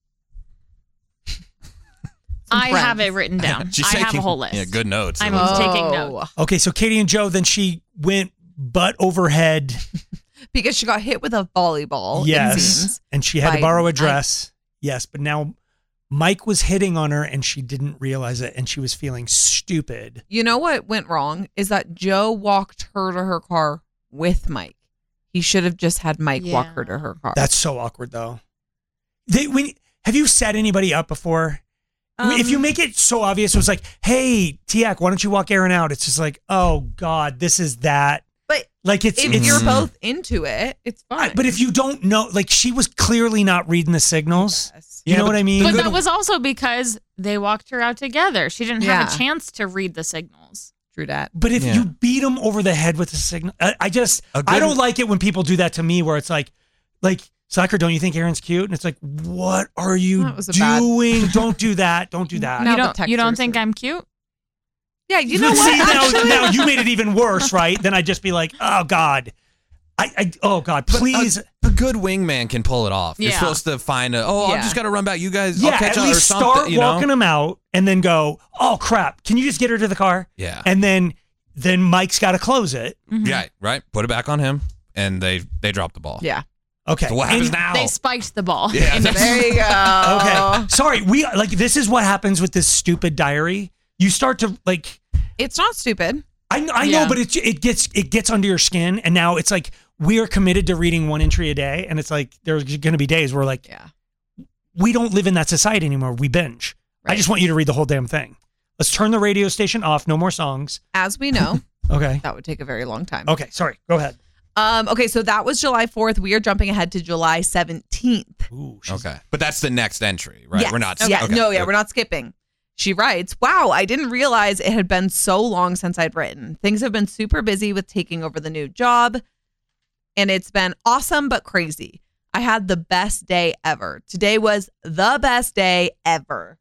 I friends. have it written down. She's I have taking- a whole list. Yeah, good notes. I'm Oh. taking notes. Okay, so Katie and Joe. Then she went butt overhead. Because she got hit with a volleyball. It Yes, seems. and she had to by borrow a Mike. dress. Yes, but now Mike was hitting on her, and she didn't realize it, and she was feeling stupid. You know what went wrong is that Joe walked her to her car with Mike. He should have just had Mike walk Yeah. her to her car. That's so awkward, though. They, when, have you set anybody up before? if you Um, make it so obvious, it was like, "Hey, Tiak, why don't you walk Aaron out?" It's just like, "Oh God, this is that." But Like it's, if it's you're both into it, it's fine. But if you don't know, like she was clearly not reading the signals. Yes. You Yeah, know but- what I mean? But that was also because they walked her out together. She didn't have Yeah. a chance to read the signals. True that. But if Yeah. you beat them over the head with the signal, I, I just, A good- I don't like it when people do that to me where it's like, like, Slacker, don't you think Aaron's cute? And it's like, what are you That was a bad- doing? Don't do that. Don't do that. Now you the don't. You don't texters think are- I'm cute? Yeah, you know See, what? now, Actually, now you made it even worse, right? Then I'd just be like, oh God. I, I oh God, But please. A, a good wingman can pull it off. You're Yeah. supposed to find a, oh, I Yeah. just got to run back. You guys, yeah, I'll catch at up least or something. start you know? walking them out and then go, oh crap, can you just get her to the car? Yeah. And then, then Mike's got to close it. Yeah, right. Put it back on him, and they they drop the ball. yeah. Okay. So what happens And- now? They spiked the ball. Yeah, And that's- There you go. Okay. Sorry. We like this is what happens with this stupid diary. You start to like It's not stupid. I, I Yeah. know, but it it gets it gets under your skin, and now it's like we are committed to reading one entry a day, and it's like there's going to be days where like, yeah, we don't live in that society anymore. We binge. Right. I just want you to read the whole damn thing. Let's turn the radio station off. No more songs. As we know. Okay. That would take a very long time. Okay, sorry. Go ahead. Um, okay, so that was July fourth. We are jumping ahead to July seventeenth. Ooh, okay. But that's the next entry, right? Yes. We're not. Yeah, okay. no, yeah, we're not skipping. She writes, wow, I didn't realize it had been so long since I'd written. Things have been super busy with taking over the new job, and it's been awesome but crazy. I had the best day ever. Today was the best day ever.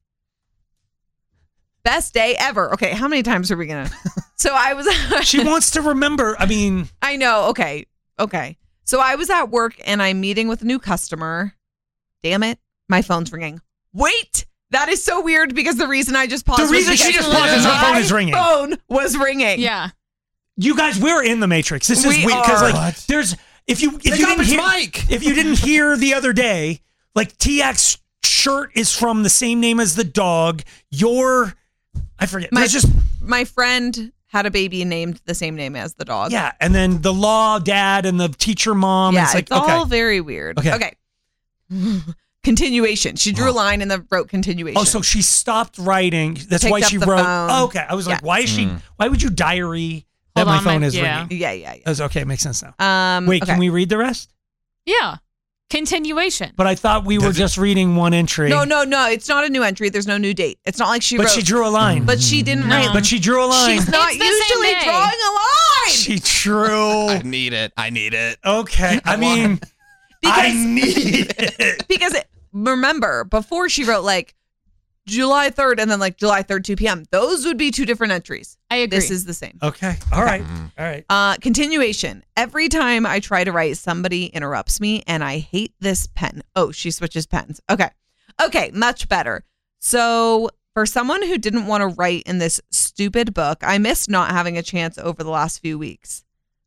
Best day ever. Okay, how many times are we going to? So I was. She wants to remember. I mean. I know. Okay. Okay. So I was at work and I'm meeting with a new customer. Damn it. My phone's ringing. Wait. That is so weird because the reason I just paused. The reason was she because just paused is her phone is ringing. My phone was ringing. Yeah. You guys, we're in the Matrix. This is We weird because are. like there's if you if Pick you up didn't his hear mic. if you didn't hear the other day, like T X's shirt is from the same name as the dog. Your I forget. My, There's just my friend had a baby named the same name as the dog. yeah, and then the law dad and the teacher mom. Yeah, it's like it's all okay. very weird. Okay. Okay. Continuation. She drew a line and then wrote continuation. Oh, so she stopped writing. That's Picked why up she the wrote. phone. Oh, okay, I was like, Yeah. why is she? Mm. Why would you diary that Hold my on, phone my- is yeah. ringing? Yeah, yeah, yeah. That was okay. Makes sense now. Um, Wait, okay. can we read the rest? Yeah. Continuation. But I thought we were Does it- just reading one entry. No, no, no. It's not a new entry. There's no new date. It's not like she But wrote. she drew a line. But she didn't No. write. But she drew a line. She's not It's the same usually day. drawing a line. She drew. I need it. I need it. Okay. I mean, I need it. Because it, remember, before she wrote like July third and then like July third, two p.m. Those would be two different entries. I agree. This is the same. Okay. All right. All right. Uh, continuation. Every time I try to write, somebody interrupts me and I hate this pen. Oh, she switches pens. Okay. Okay. Much better. So for someone who didn't want to write in this stupid book, I missed not having a chance over the last few weeks.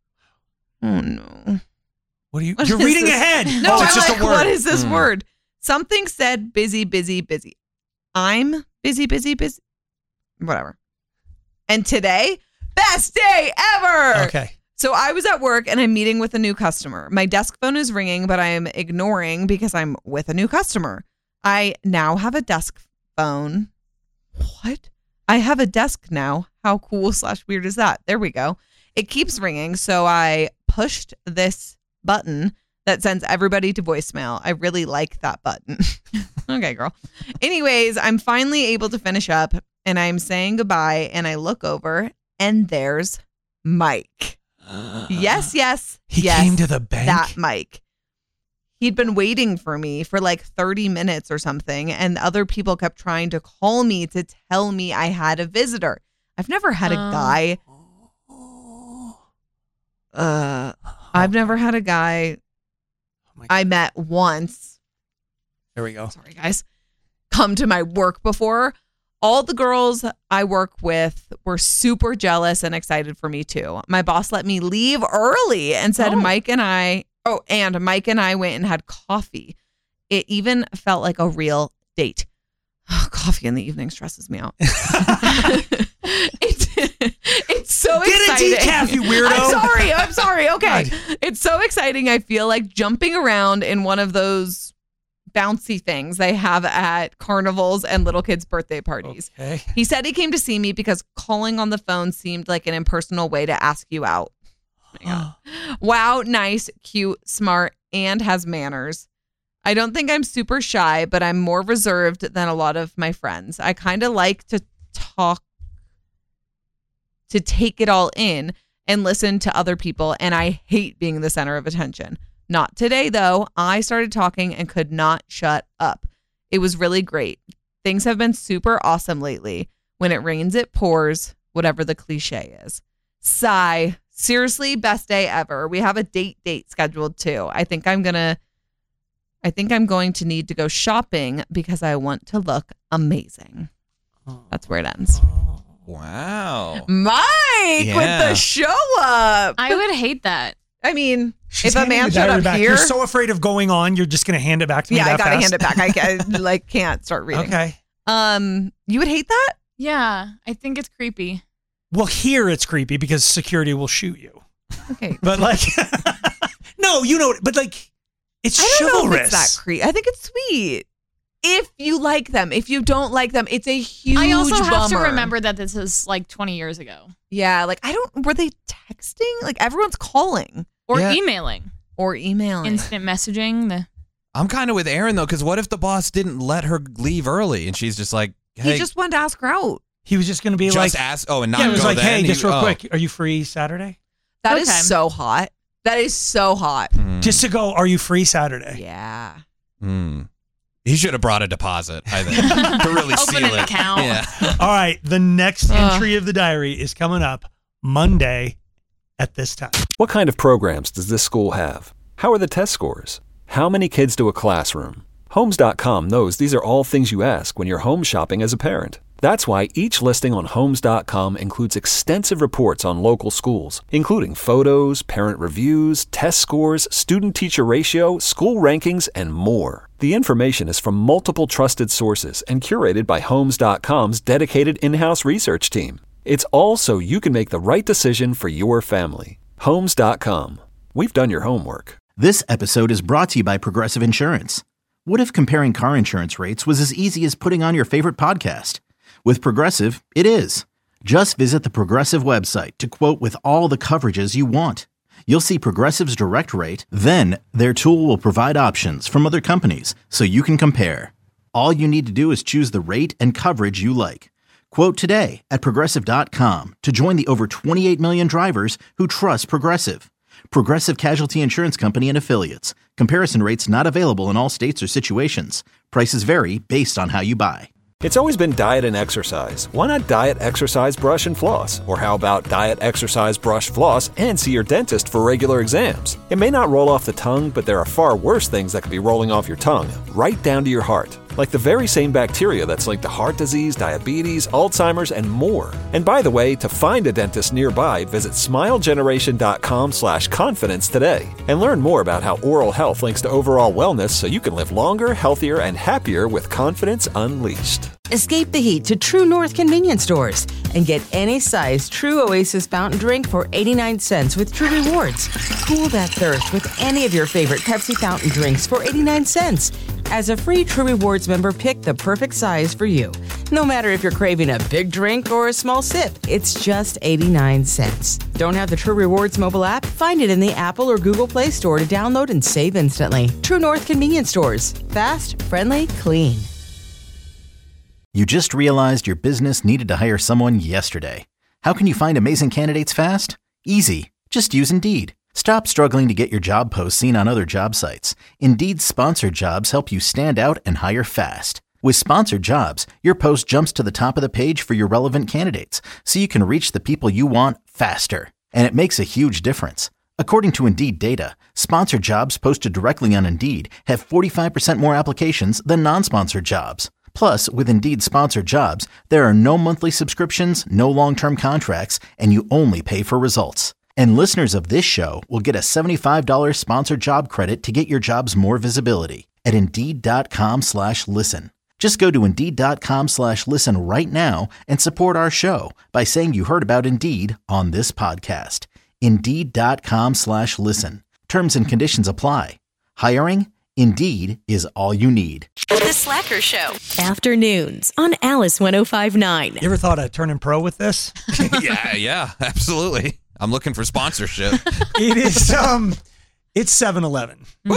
Oh no. What are you? What You're is reading this? ahead. No, oh, I'm it's just like, a word. what is this Mm. word? Something said busy, busy, busy. I'm busy, busy, busy. Whatever. And today, best day ever. Okay. So I was at work and I'm meeting with a new customer. My desk phone is ringing, but I am ignoring because I'm with a new customer. I now have a desk phone. What? I have a desk now. How cool slash weird is that? There we go. It keeps ringing. So I pushed this button that sends everybody to voicemail. I really like that button. Okay, girl. Anyways, I'm finally able to finish up and I'm saying goodbye and I look over and there's Mike. Yes, yes. He yes, came to the bank? That Mike. He'd been waiting for me for like thirty minutes or something, and other people kept trying to call me to tell me I had a visitor. I've never had a Oh. guy. Uh, I've never had a guy I met once. There we go. Sorry, guys. Come to my work before. All the girls I work with were super jealous and excited for me too. My boss let me leave early and said Oh. Mike and I, oh, and Mike and I went and had coffee. It even felt like a real date. Oh, coffee in the evening stresses me out. it's, it's so Get a exciting. decaf, you weirdo. I'm sorry. I'm sorry. Okay. God. It's so exciting. I feel like jumping around in one of those bouncy things they have at carnivals and little kids' birthday parties. Okay. He said he came to see me because calling on the phone seemed like an impersonal way to ask you out. Oh my God. Wow, nice, cute, smart, and has manners. I don't think I'm super shy, but I'm more reserved than a lot of my friends. I kind of like to talk, to take it all in and listen to other people, and I hate being the center of attention. Not today, though. I started talking and could not shut up. It was really great. Things have been super awesome lately. When it rains, it pours, whatever the cliche is. Sigh. Seriously, best day ever. We have a date date scheduled too. I think I'm going to, I think I'm going to need to go shopping because I want to look amazing. That's where it ends. Wow. Mike Yeah. with the show up. I would hate that. I mean, She's if a handing man the showed diary up back. here, You're so afraid of going on, you're just going to hand it back to me yeah, I that gotta fast? hand it back. I, ca- like can't start reading. Okay. Um, you would hate that? Yeah, I think it's creepy. Well, here it's creepy because security will shoot you. Okay. But like, no, you know, but like, it's I don't chivalrous. know if it's that creepy. I think it's sweet. If you like them. If you don't like them, it's a huge I also have bummer. to remember that this is like twenty years ago. Yeah, like I don't, were they texting? Like everyone's calling. Or Yeah. emailing. Or emailing. Instant messaging. The I'm kind of with Aaron, though, because what if the boss didn't let her leave early and she's just like, hey. He just wanted to ask her out. He was just going to be just like, ask, oh, and not yeah, it was go like, then. hey, He- just real oh. quick, are you free Saturday? That is Okay. so hot. That is so hot. Mm. Just to go, are you free Saturday? Yeah. Mm. He should have brought a deposit, I think, to really Open seal an it. account. Yeah. All right, the next Ugh. entry of the diary is coming up Monday at this time. What kind of programs does this school have? How are the test scores? How many kids do a classroom? Homes dot com knows these are all things you ask when you're home shopping as a parent. That's why each listing on Homes dot com includes extensive reports on local schools, including photos, parent reviews, test scores, student-teacher ratio, school rankings, and more. The information is from multiple trusted sources and curated by Homes dot com's dedicated in-house research team. It's all so you can make the right decision for your family. Homes dot com. We've done your homework. This episode is brought to you by Progressive Insurance. What if comparing car insurance rates was as easy as putting on your favorite podcast? With Progressive, it is. Just visit the Progressive website to quote with all the coverages you want. You'll see Progressive's direct rate, then their tool will provide options from other companies so you can compare. All you need to do is choose the rate and coverage you like. Quote today at Progressive dot com to join the over twenty-eight million drivers who trust Progressive. Progressive Casualty Insurance Company and Affiliates. Comparison rates not available in all states or situations. Prices vary based on how you buy. It's always been diet and exercise. Why not diet, exercise, brush, and floss? Or how about diet, exercise, brush, floss, and see your dentist for regular exams? It may not roll off the tongue, but there are far worse things that could be rolling off your tongue, right down to your heart. Like the very same bacteria that's linked to heart disease, diabetes, Alzheimer's, and more. And by the way, to find a dentist nearby, visit smilegeneration.com slash confidence today. And learn more about how oral health links to overall wellness so you can live longer, healthier, and happier with confidence unleashed. Escape the heat to True North convenience stores and get any size True Oasis fountain drink for eighty-nine cents with True Rewards. Cool that thirst with any of your favorite Pepsi fountain drinks for eighty-nine cents. As a free True Rewards member, pick the perfect size for you. No matter if you're craving a big drink or a small sip, it's just eighty-nine cents. Don't have the True Rewards mobile app? Find it in the Apple or Google Play Store to download and save instantly. True North convenience stores. Fast, friendly, clean. You just realized your business needed to hire someone yesterday. How can you find amazing candidates fast? Easy. Just use Indeed. Stop struggling to get your job posts seen on other job sites. Indeed's sponsored jobs help you stand out and hire fast. With sponsored jobs, your post jumps to the top of the page for your relevant candidates, so you can reach the people you want faster. And it makes a huge difference. According to Indeed data, sponsored jobs posted directly on Indeed have forty-five percent more applications than non-sponsored jobs. Plus, with Indeed sponsored jobs, there are no monthly subscriptions, no long-term contracts, and you only pay for results. And listeners of this show will get a seventy-five dollars sponsored job credit to get your jobs more visibility at Indeed.com slash listen. Just go to Indeed.com slash listen right now and support our show by saying you heard about Indeed on this podcast. Indeed.com slash listen. Terms and conditions apply. Hiring? Indeed is all you need. The Slacker Show. Afternoons on Alice one oh five point nine. You ever thought of turning pro with this? yeah, yeah, absolutely. I'm looking for sponsorship. It is, um, it's seven eleven. Woo!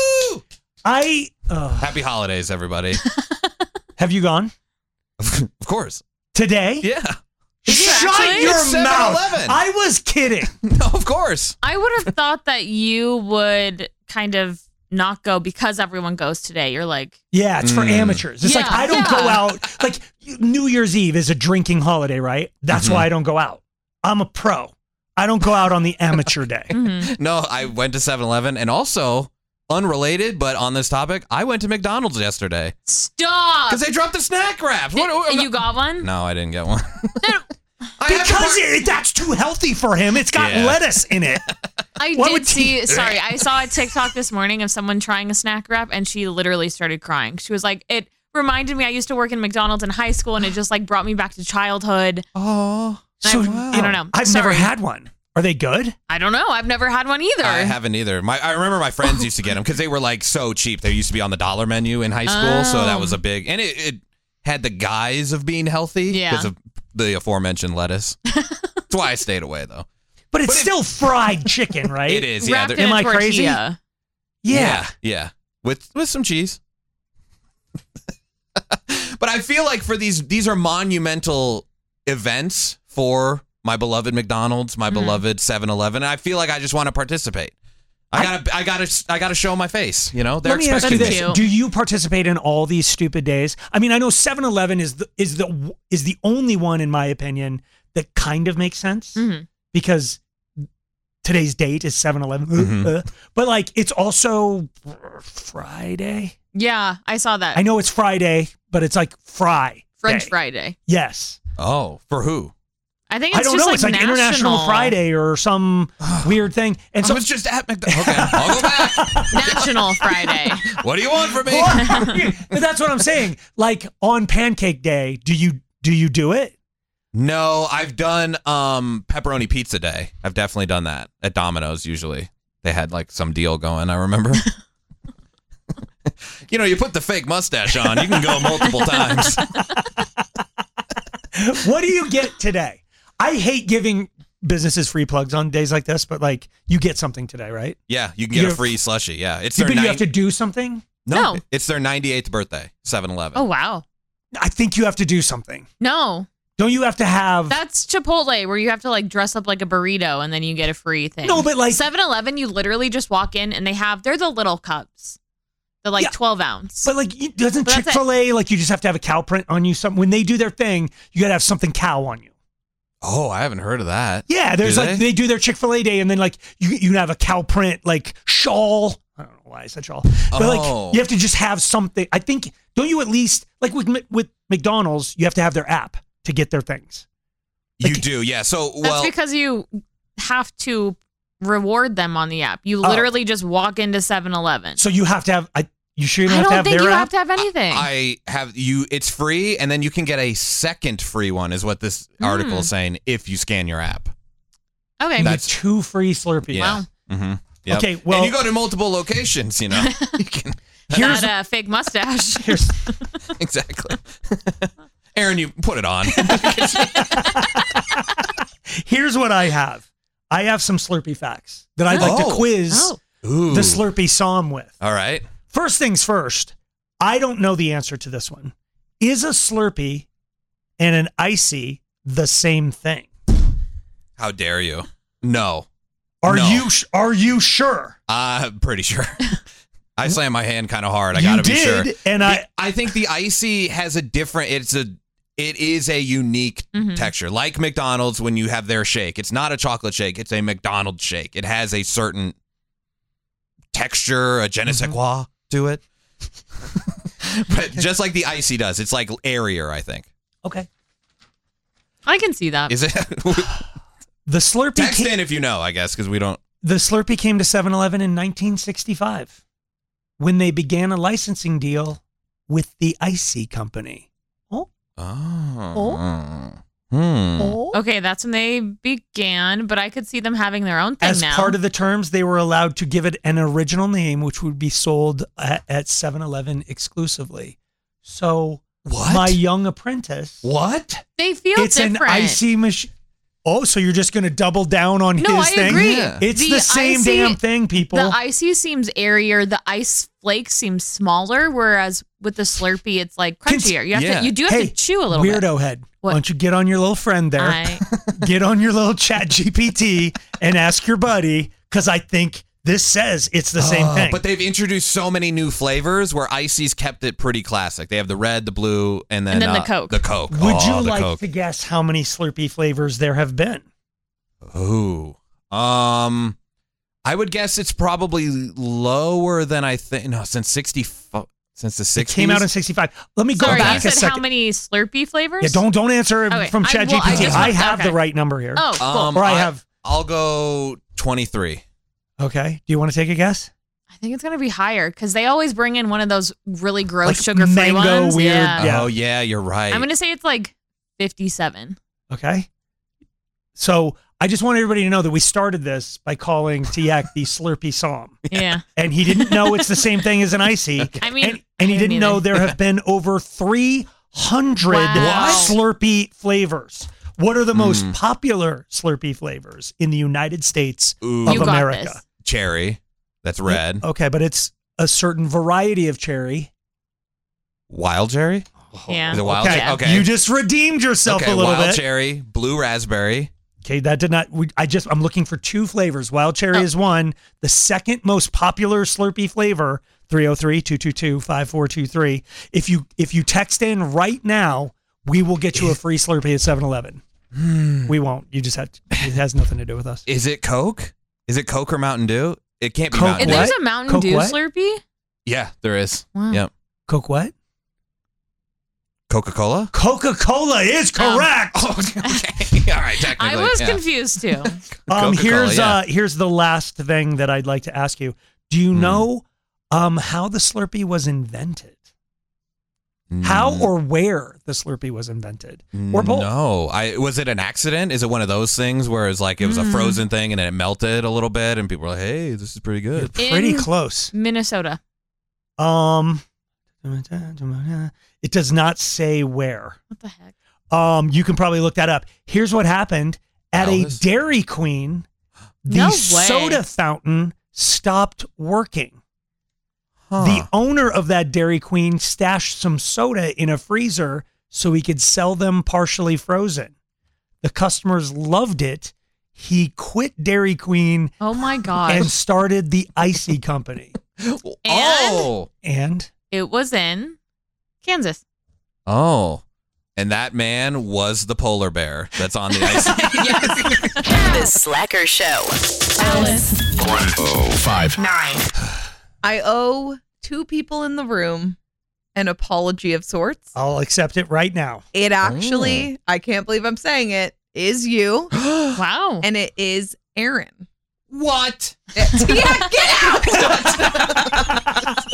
I, uh, Happy holidays, everybody. have you gone? Of course. Today? Yeah. Shut Actually? your It's mouth. seven eleven. I was kidding. No, of course. I would have thought that you would kind of not go because everyone goes today. You're like, Yeah, it's for Mm. amateurs. It's like, Yeah, I don't yeah. go out. Like, New Year's Eve is a drinking holiday, right? That's Mhm. why I don't go out. I'm a pro. I don't go out on the amateur day. mhm. No, I went to seven eleven and also, unrelated, but on this topic, I went to McDonald's yesterday. Stop. Because they dropped the snack wraps. What, what- You got one? No, I didn't get one. I had to Because par- it, that's too healthy for him. It's got Yeah. lettuce in it. I What did would see. he- Sorry, I saw a TikTok this morning of someone trying a snack wrap, and she literally started crying. She was like, "It reminded me I used to work in McDonald's in high school, and it just like brought me back to childhood." Oh, So, I, I don't know. I've Sorry. never had one. Are they good? I don't know. I've never had one either. I haven't either. My I remember my friends used to get them because they were like so cheap. They used to be on the dollar menu in high school, Oh. so that was a big and it, it had the guise of being healthy Yeah. because of the aforementioned lettuce. That's why I stayed away though. But it's But it- still fried chicken, right? It is, yeah. Wrapped they're- in Am a I crazy? tortilla. Yeah. yeah, with with some cheese. But I feel like for these these are monumental events for my beloved McDonald's, my Mhm. beloved seven eleven. I feel like I just want to participate. I gotta, I gotta, I gotta show my face. You know, they're Let me ask expecting you me. this: do you participate in all these stupid days? I mean, I know seven eleven is the is the is the only one, in my opinion, that kind of makes sense Mhm. because today's date is seven eleven. Mhm. But like, it's also Friday. Yeah, I saw that. I know it's Friday, but it's like Fry. French Day. Friday. Yes. Oh, for who? I think it's I don't just know. like it's like national. International Friday or some weird thing. And I so was just at McDonald's. Okay, I'll go back. National Friday. What do you want from me? but that's what I'm saying. Like on Pancake Day, do you do you do it? No, I've done um pepperoni pizza day. I've definitely done that at Domino's. Usually, they had like some deal going. I remember. You know, you put the fake mustache on, you can go multiple times. What do you get today? I hate giving businesses free plugs on days like this, but like you get something today, right? Yeah, you can get You a have- free slushie. Yeah, it's But their you nine- have to do something? no, No. it's their ninety-eighth birthday. seven eleven. Oh wow. I think you have to do something. No, Don't you have to have that's Chipotle where you have to like dress up like a burrito and then you get a free thing. No, but like seven eleven, you literally just walk in and they have they're the little cups. They're like Yeah. twelve ounce. But like, you- doesn't But that's it. Chick-fil-A like you just have to have a cow print on you? Some when they do their thing, you gotta have something cow on you. Oh, I haven't heard of that. Yeah, there's Do like they? they do their Chick-fil-A day, and then like you you can have a cow print like shawl. I don't know why I said shawl, but Oh. like you have to just have something. I think don't you at least like with Mc- with McDonald's, you have to have their app to get their things. You do, yeah. So, That's well, because you have to reward them on the app. You Oh. literally just walk into seven eleven. So you have to have. I, you sure you don't I have don't to have think their you app? have to have anything. I have you. It's free, and then you can get a second free one. Is what this article Mm. is saying. If you scan your app. okay. You get That's- two free Slurpees. Yeah. Mm-hmm. Yep. Okay, well- and you go to multiple locations. You know, you can Here's that uh, fake mustache. here's exactly. Aaron, you put it on. here's what I have. I have some Slurpee facts that I'd like to Oh. quiz Oh. Ooh. the Slurpee Psalm with. All right. First things first, I don't know the answer to this one. Is a Slurpee and an Icy the same thing? How dare you? No. Are No. you sh- are you sure? I'm pretty sure. I slammed my hand kind of hard. I You gotta be did, sure. and The- I- I think the icy has a different. It's a. It is a unique Mhm. texture, like McDonald's when you have their shake. It's not a chocolate shake. It's a McDonald's shake. It has a certain texture, a je ne sais quoi to it. But just like the icy does, it's like airier. I think. Okay. I can see that. Is it? The Slurpee Text ca- in if you know. I guess because we don't. the Slurpee came to seven eleven in nineteen sixty-five when they began a licensing deal with the Icy Company. Oh. Oh. Hmm. Okay, that's when they began, but I could see them having their own thing As now. part of the terms, they were allowed to give it an original name, which would be sold at, at seven eleven exclusively. So, What? my young apprentice, What? they feel it's different. an icy machine. Oh, so you're just going to double down on No, his I thing? agree. Yeah. It's the, The same icy- damn thing, people. The icy seems airier. The ice flake seems smaller, whereas with the Slurpee, it's like Cons- crunchier. You have yeah. to, you do have Hey, to chew a little bit. Weirdo head. What? Why don't you get on your little friend there? I- Get on your little chat G P T and ask your buddy, because I think this says it's the same Oh, thing. But they've introduced so many new flavors where Icy's kept it pretty classic. They have the red, the blue, and then, And then the uh, Coke. The Coke. Would Oh, you the like Coke. to guess how many Slurpee flavors there have been? Ooh. Um, I would guess it's probably lower than I think. No, since sixty, since the It sixties. came out in sixty-five. Let me go Sorry, back you a said second. how many Slurpee flavors? Yeah, don't don't answer Okay, from I- Chat well, I G P T. just I, want- have okay. the right number here. Oh, cool. Um, or I have. I'll go twenty-three. Okay. Do you want to take a guess? I think it's gonna be higher because they always bring in one of those really gross Like sugar-free mango ones. weird- Yeah. Yeah. Oh yeah, you're right. I'm gonna say it's like fifty-seven. Okay. So I just want everybody to know that we started this by calling Tiak the Slurpee Psalm. Yeah. And he didn't know it's the same thing as an icy. I mean, and, and he I didn't didn't know either. there have been over three hundred Wow. Slurpee flavors. What are the most Mm. popular Slurpee flavors in the United States Ooh. of You got America? this. Cherry. That's red. Okay, but it's a certain variety of cherry. Wild cherry? Yeah. Is it wild Okay, cherry? Okay. you just redeemed yourself okay, a little wild bit. cherry, blue raspberry. Okay, that did not. We, I just I'm looking for two flavors. Wild cherry is one. The second most popular Slurpee flavor, three oh three, two two two, five four two three. If you if you text in right now, we will get you a free Slurpee at seven eleven. We won't. You just have to, it has nothing to do with us. Is it Coke? Is it Coke or Mountain Dew? It can't be Coke Mountain And Dew. there's a Mountain Coke Dew what? Slurpee? Yeah, there is. Wow. Yep. Coke what? Coca-Cola? Coca-Cola is correct. Oh, okay. All right, technically. I was yeah. confused too. Um, Coca-Cola, here's yeah. uh, here's the last thing that I'd like to ask you. Do you Hmm. know um, how the Slurpee was invented? How Mm, or where the Slurpee was invented? Or both? No. I was it an accident? Is it one of those things where it's like it was a Mm. frozen thing and then it melted a little bit and people were like, hey, this is pretty good. Pretty In close. Minnesota. Um, it does not say where. What the heck? Um, you can probably look that up. Here's what happened at a Elvis? Dairy Queen. The No way. soda fountain stopped working. Huh. The owner of that Dairy Queen stashed some soda in a freezer so he could sell them partially frozen. The customers loved it. He quit Dairy Queen Oh my gosh. and started the Icy Company. Oh. And It was in Kansas. Oh. And that man was the polar bear that's on the ice. The Slacker Show. Alice. one oh five Nine. I owe two people in the room an apology of sorts. I'll accept it right now. It actually, I can't believe I'm saying it, is you. Wow. And it is Aaron. What? Yeah, get out!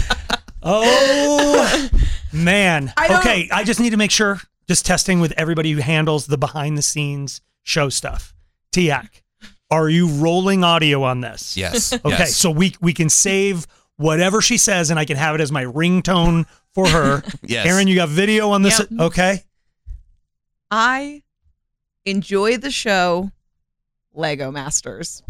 Oh, man. I don't- Okay, I just need to make sure, just testing with everybody who handles the behind the scenes show stuff. Tiak, are you rolling audio on this? Yes. Okay, yes. so we we can save whatever she says and I can have it as my ringtone for her. Yes. Aaron, you got video on this? Yep. Okay. I enjoy the show Lego Masters.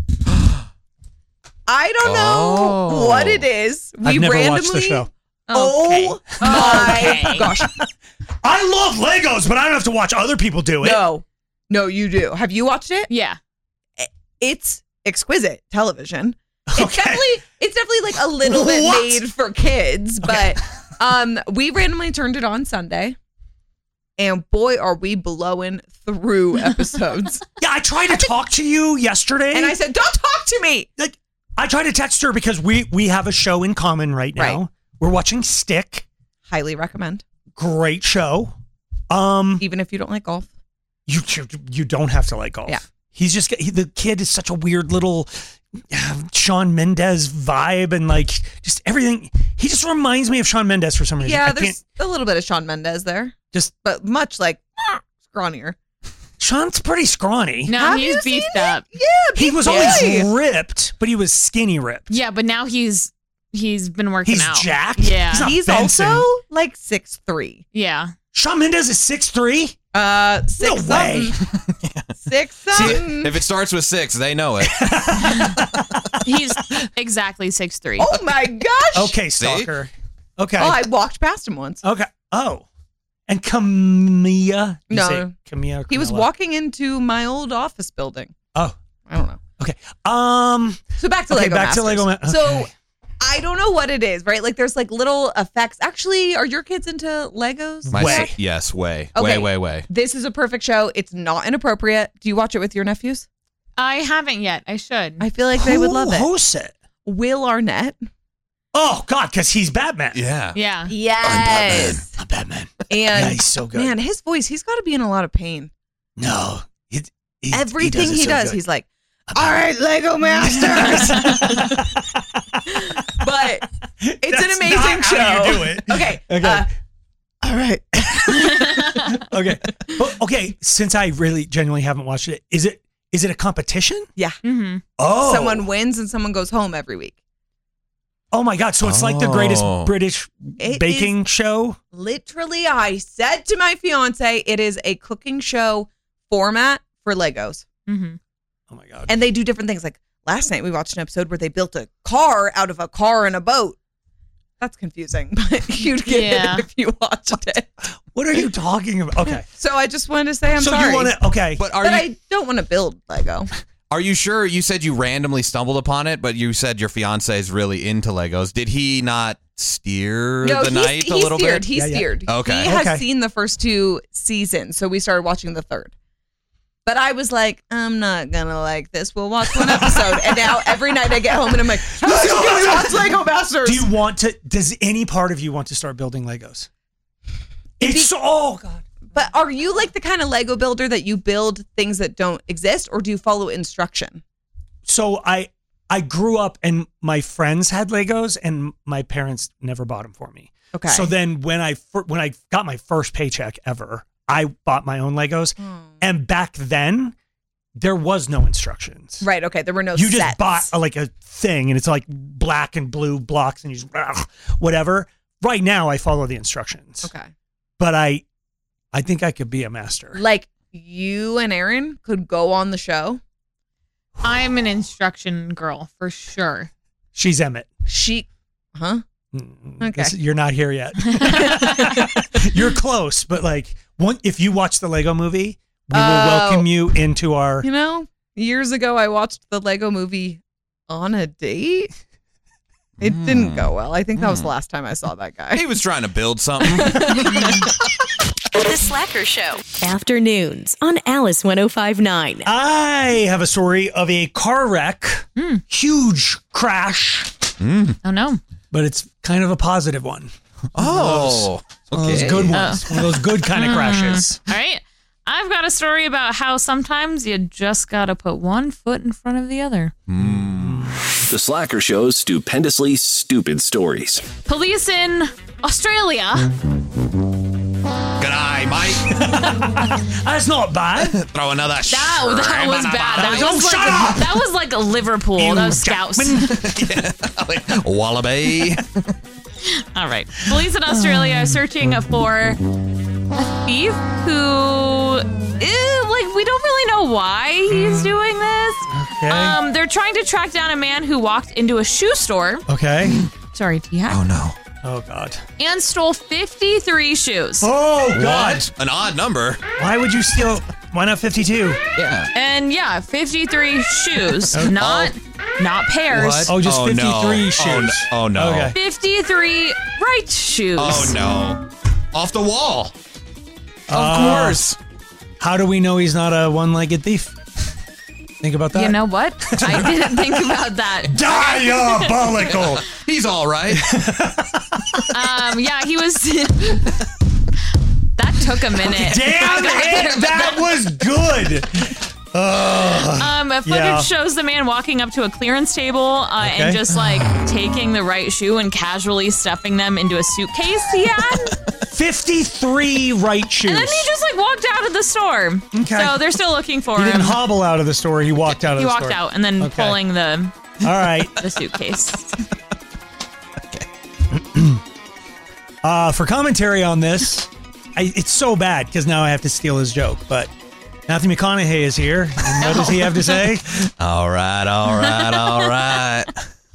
I don't know Oh. what it is. We I've never randomly. watched the show. Oh my Okay. gosh! I love Legos, but I don't have to watch other people do it. No, no, you do. Have you watched it? Yeah. It's exquisite television. It's Okay. definitely, it's definitely like a little bit What? made for kids, but um, we randomly turned it on Sunday, and boy, are we blowing through episodes. Yeah, I tried to talk to you yesterday. And I said, "Don't talk to me." like, I tried to text her because we we have a show in common right now. Right. We're watching Stick. Highly recommend, Great show. Um, even if you don't like golf. you you, you don't have to like golf. Yeah. He's just he, the kid is such a weird little uh, Shawn Mendes vibe and like just everything. He just reminds me of Shawn Mendes for some reason. Yeah, I there's a little bit of Shawn Mendes there, just but much like scrawnier. Sean's pretty scrawny. No, Have he's you seen beefed up. Yeah, He big was boy. always ripped, but he was skinny ripped. Yeah, but now he's he's been working He's out. jacked? Yeah. He's not He's Benson. also like six three. yeah. Shawn Mendes is six three. Uh, No six way. something. Six See, something. if it starts with six, they know it. He's exactly six three. Oh my gosh. Okay, stalker. Okay. Oh, I walked past him once. Okay. Oh. And Camilla. You No. say Camilla. or He was Camilla? walking into my old office building. Oh. I don't know. Okay. Um. So back to Okay, Lego back Masters. to Lego Ma- So okay. I don't know what it is, right? Like there's like little effects. Actually, are your kids into Legos? My Way. s- Yes, way. Okay. Way, way, way. This is a perfect show. It's not inappropriate. Do you watch it with your nephews? I haven't yet. I should. I feel like they would Who love it. hosts it? Will Arnett. Oh God, because he's Batman. Yeah. yeah. Yes. I'm Batman. And Yeah, he's so good. man, his voice, he's got to be in a lot of pain. No. He, he, Everything it he so does, good. he's like, all right, Lego Masters. But it's That's an amazing not show. how you do it. Okay. Okay. uh, all right. okay. But, okay. Since I really genuinely haven't watched it, is it Is it a competition? Yeah. Mm-hmm. Oh. Someone wins and someone goes home every week. Oh my God. So it's like the greatest Oh. British It baking is- show? Literally, I said to my fiance, it is a cooking show format for Legos. Mm-hmm. Oh my God. And they do different things. Like last night, we watched an episode where they built a car out of a car and a boat. That's confusing, but you'd get Yeah. it if you watched it. What are you talking about? Okay. So I just wanted to say I'm so sorry. you want to, okay. But are but you I don't want to build Lego. are you sure? You said you randomly stumbled upon it, but you said your fiance is really into Legos. Did he not steer No, the he, night he a little steered. bit? He Yeah, yeah. steered. Okay. He has Okay. seen the first two seasons, so we started watching the third. But I was like, I'm not gonna like this. We'll watch one episode, and now every night I get home and I'm like, let's go watch Lego Masters. Do you want to, does any part of you want to start building Legos? It's so, oh God. But are you like the kind of Lego builder that you build things that don't exist, or do you follow instruction? So I, I grew up and my friends had Legos and my parents never bought them for me. Okay. So then when I, fir- when I got my first paycheck ever, I bought my own Legos. And back then, there was no instructions. Right. Okay. There were no You sets. just bought a, like a thing, and it's like black and blue blocks, and you just ugh, whatever. Right now, I follow the instructions. Okay. But I, I think I could be a master. Like you and Aaron could go on the show. I'm an instruction girl for sure. She's Emmett. She, huh? Okay. This- you're not here yet. You're close, but like, one, if you watch the Lego movie, we will Oh. welcome you into our. You know, years ago I watched the Lego movie on a date. It didn't go well. I think that was the last time I saw that guy. He was trying to build something. The Slacker Show. Afternoons on Alice one oh five point nine. I have a story of a car wreck, huge crash. Oh no! But it's kind of a positive one. Oh, one of those, okay. one of those good ones. One of those good kind of crashes. All right. I've got a story about how sometimes you just got to put one foot in front of the other. The Slacker Show's stupendously stupid stories. Police in Australia. G'day, mate. That's not bad. Throw another That, that was bad. That, Oh, was shut like, up! that was like a Liverpool. You that was Scouts. Wallaby. All right. Police in Australia are searching for a thief who, eh, like, we don't really know why he's doing this. Okay. Um, they're trying to track down a man who walked into a shoe store. Okay. Sorry, T-Hack. Oh no. Oh God. And stole fifty-three shoes. Oh God. What? An odd number. Why would you steal? Why not fifty-two? Yeah. And yeah, fifty-three shoes, not not pairs. What? Oh, just Oh, no. fifty-three Oh, shoes. no. Oh, no. Okay. fifty-three right shoes. Oh no. Off the wall. Of Uh, course. How do we know he's not a one-legged thief? Think about that. You know what? I didn't think about that. Diabolical. He's all right. Um, yeah, he was. That took a minute. Damn it! That was good. Ugh. Um, footage Yeah. shows the man walking up to a clearance table uh, Okay. and just like taking the right shoe and casually stuffing them into a suitcase he had. fifty-three right shoes. And then he just like walked out of the store. Okay. So they're still looking for He him. didn't hobble out of the store. He walked out of he the walked store. out and then Okay. pulling the All right. the suitcase. Uh, for commentary on this, I, it's so bad because now I have to steal his joke. But Matthew McConaughey is here. And what does he have to say? All right, all right, all right.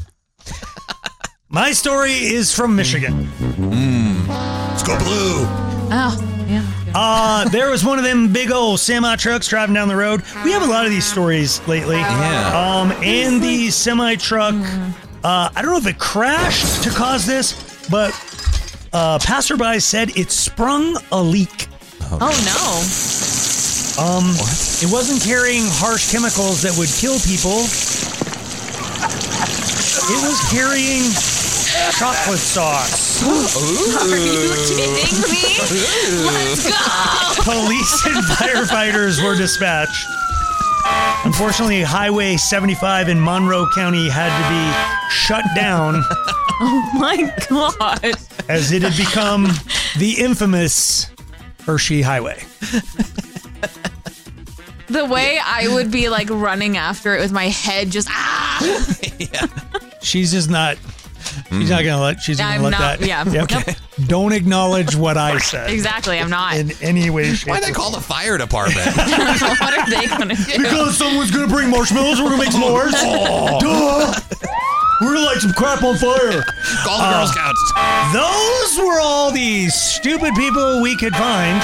My story is from Michigan. Let's go blue. Oh, yeah. Uh, there was one of them big old semi trucks driving down the road. We have a lot of these stories lately. Yeah. Um, and the semi truck, uh, I don't know if it crashed to cause this, but uh, passerby said it sprung a leak. Oh no. Um, it wasn't carrying harsh chemicals that would kill people. It was carrying chocolate sauce. Are you kidding me? Let's go. Police and firefighters were dispatched. Unfortunately, Highway seventy-five in Monroe County had to be shut down Oh my god. as it had become the infamous Hershey Highway. The way I would be like running after it with my head just ah. She's just not. She's not gonna let. She's not I'm gonna let not- that. yeah. Yep. Okay. Don't acknowledge what I said. Exactly, I'm not. in any way, shape. Why or they call form. the fire department? What are they gonna do? Because someone's gonna bring marshmallows. We're gonna make s'mores. Duh. We're gonna light some crap on fire. Call the Girl Scouts. Those were all the stupid people we could find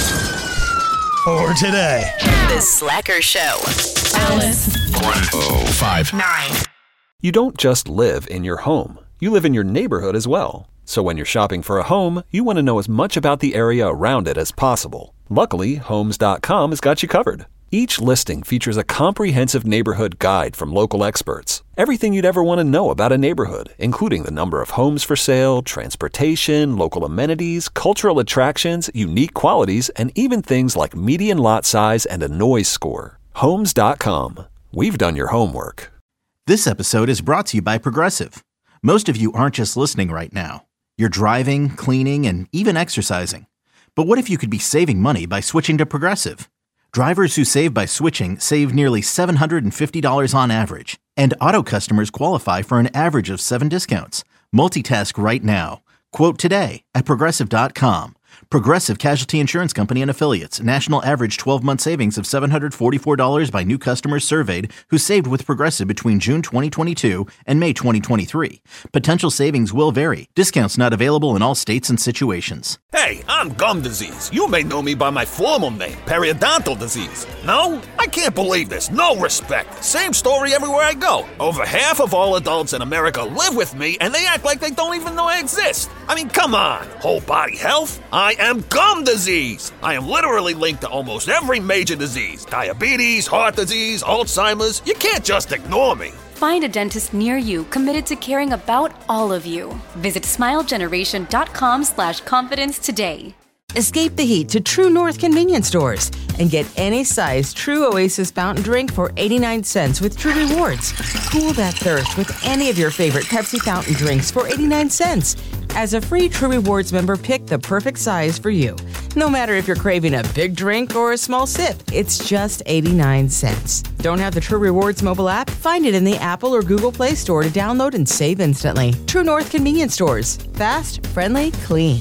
for today. The Slacker Show. Alice. one oh five. Nine. You don't just live in your home. You live in your neighborhood as well. So when you're shopping for a home, you want to know as much about the area around it as possible. Luckily, Homes dot com has got you covered. Each listing features a comprehensive neighborhood guide from local experts. Everything you'd ever want to know about a neighborhood, including the number of homes for sale, transportation, local amenities, cultural attractions, unique qualities, and even things like median lot size and a noise score. Homes dot com. We've done your homework. This episode is brought to you by Progressive. Most of you aren't just listening right now. You're driving, cleaning, and even exercising. But what if you could be saving money by switching to Progressive? Drivers who save by switching save nearly seven hundred fifty dollars on average. And auto customers qualify for an average of seven discounts. Multitask right now. Quote today at Progressive dot com. Progressive Casualty Insurance Company and Affiliates. National average twelve-month savings of seven hundred forty-four dollars by new customers surveyed who saved with Progressive between June twenty twenty-two and May twenty twenty-three. Potential savings will vary. Discounts not available in all states and situations. Hey, I'm gum disease. You may know me by my formal name, periodontal disease. No? I can't believe this. No respect. Same story everywhere I go. Over half of all adults in America live with me, and they act like they don't even know I exist. I mean, come on. Whole body health? I am gum disease. I am literally linked to almost every major disease. Diabetes, heart disease, Alzheimer's. You can't just ignore me. Find a dentist near you committed to caring about all of you. Visit smilegeneration.com slash confidence today. Escape the heat to True North convenience stores and get any size True Oasis fountain drink for eighty-nine cents with True Rewards. Cool that thirst with any of your favorite Pepsi fountain drinks for eighty-nine cents. As a free True Rewards member, pick the perfect size for you. No matter if you're craving a big drink or a small sip, it's just eighty-nine cents. Don't have the True Rewards mobile app? Find it in the Apple or Google Play Store to download and save instantly. True North convenience stores. Fast, friendly, clean.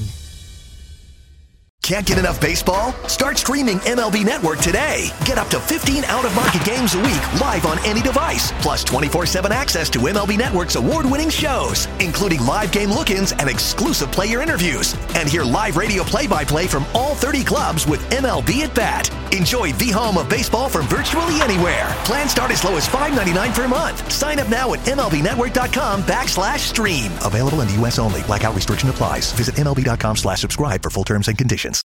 Can't get enough baseball? Start streaming M L B Network today. Get up to fifteen out-of-market games a week live on any device, plus twenty-four seven access to M L B Network's award-winning shows, including live game look-ins and exclusive player interviews. And hear live radio play-by-play from all thirty clubs with M L B at Bat. Enjoy the home of baseball from virtually anywhere. Plans start as low as five ninety-nine per month. Sign up now at MLBnetwork.com backslash stream. Available in the U S only. Blackout restriction applies. Visit MLB.com slash subscribe for full terms and conditions.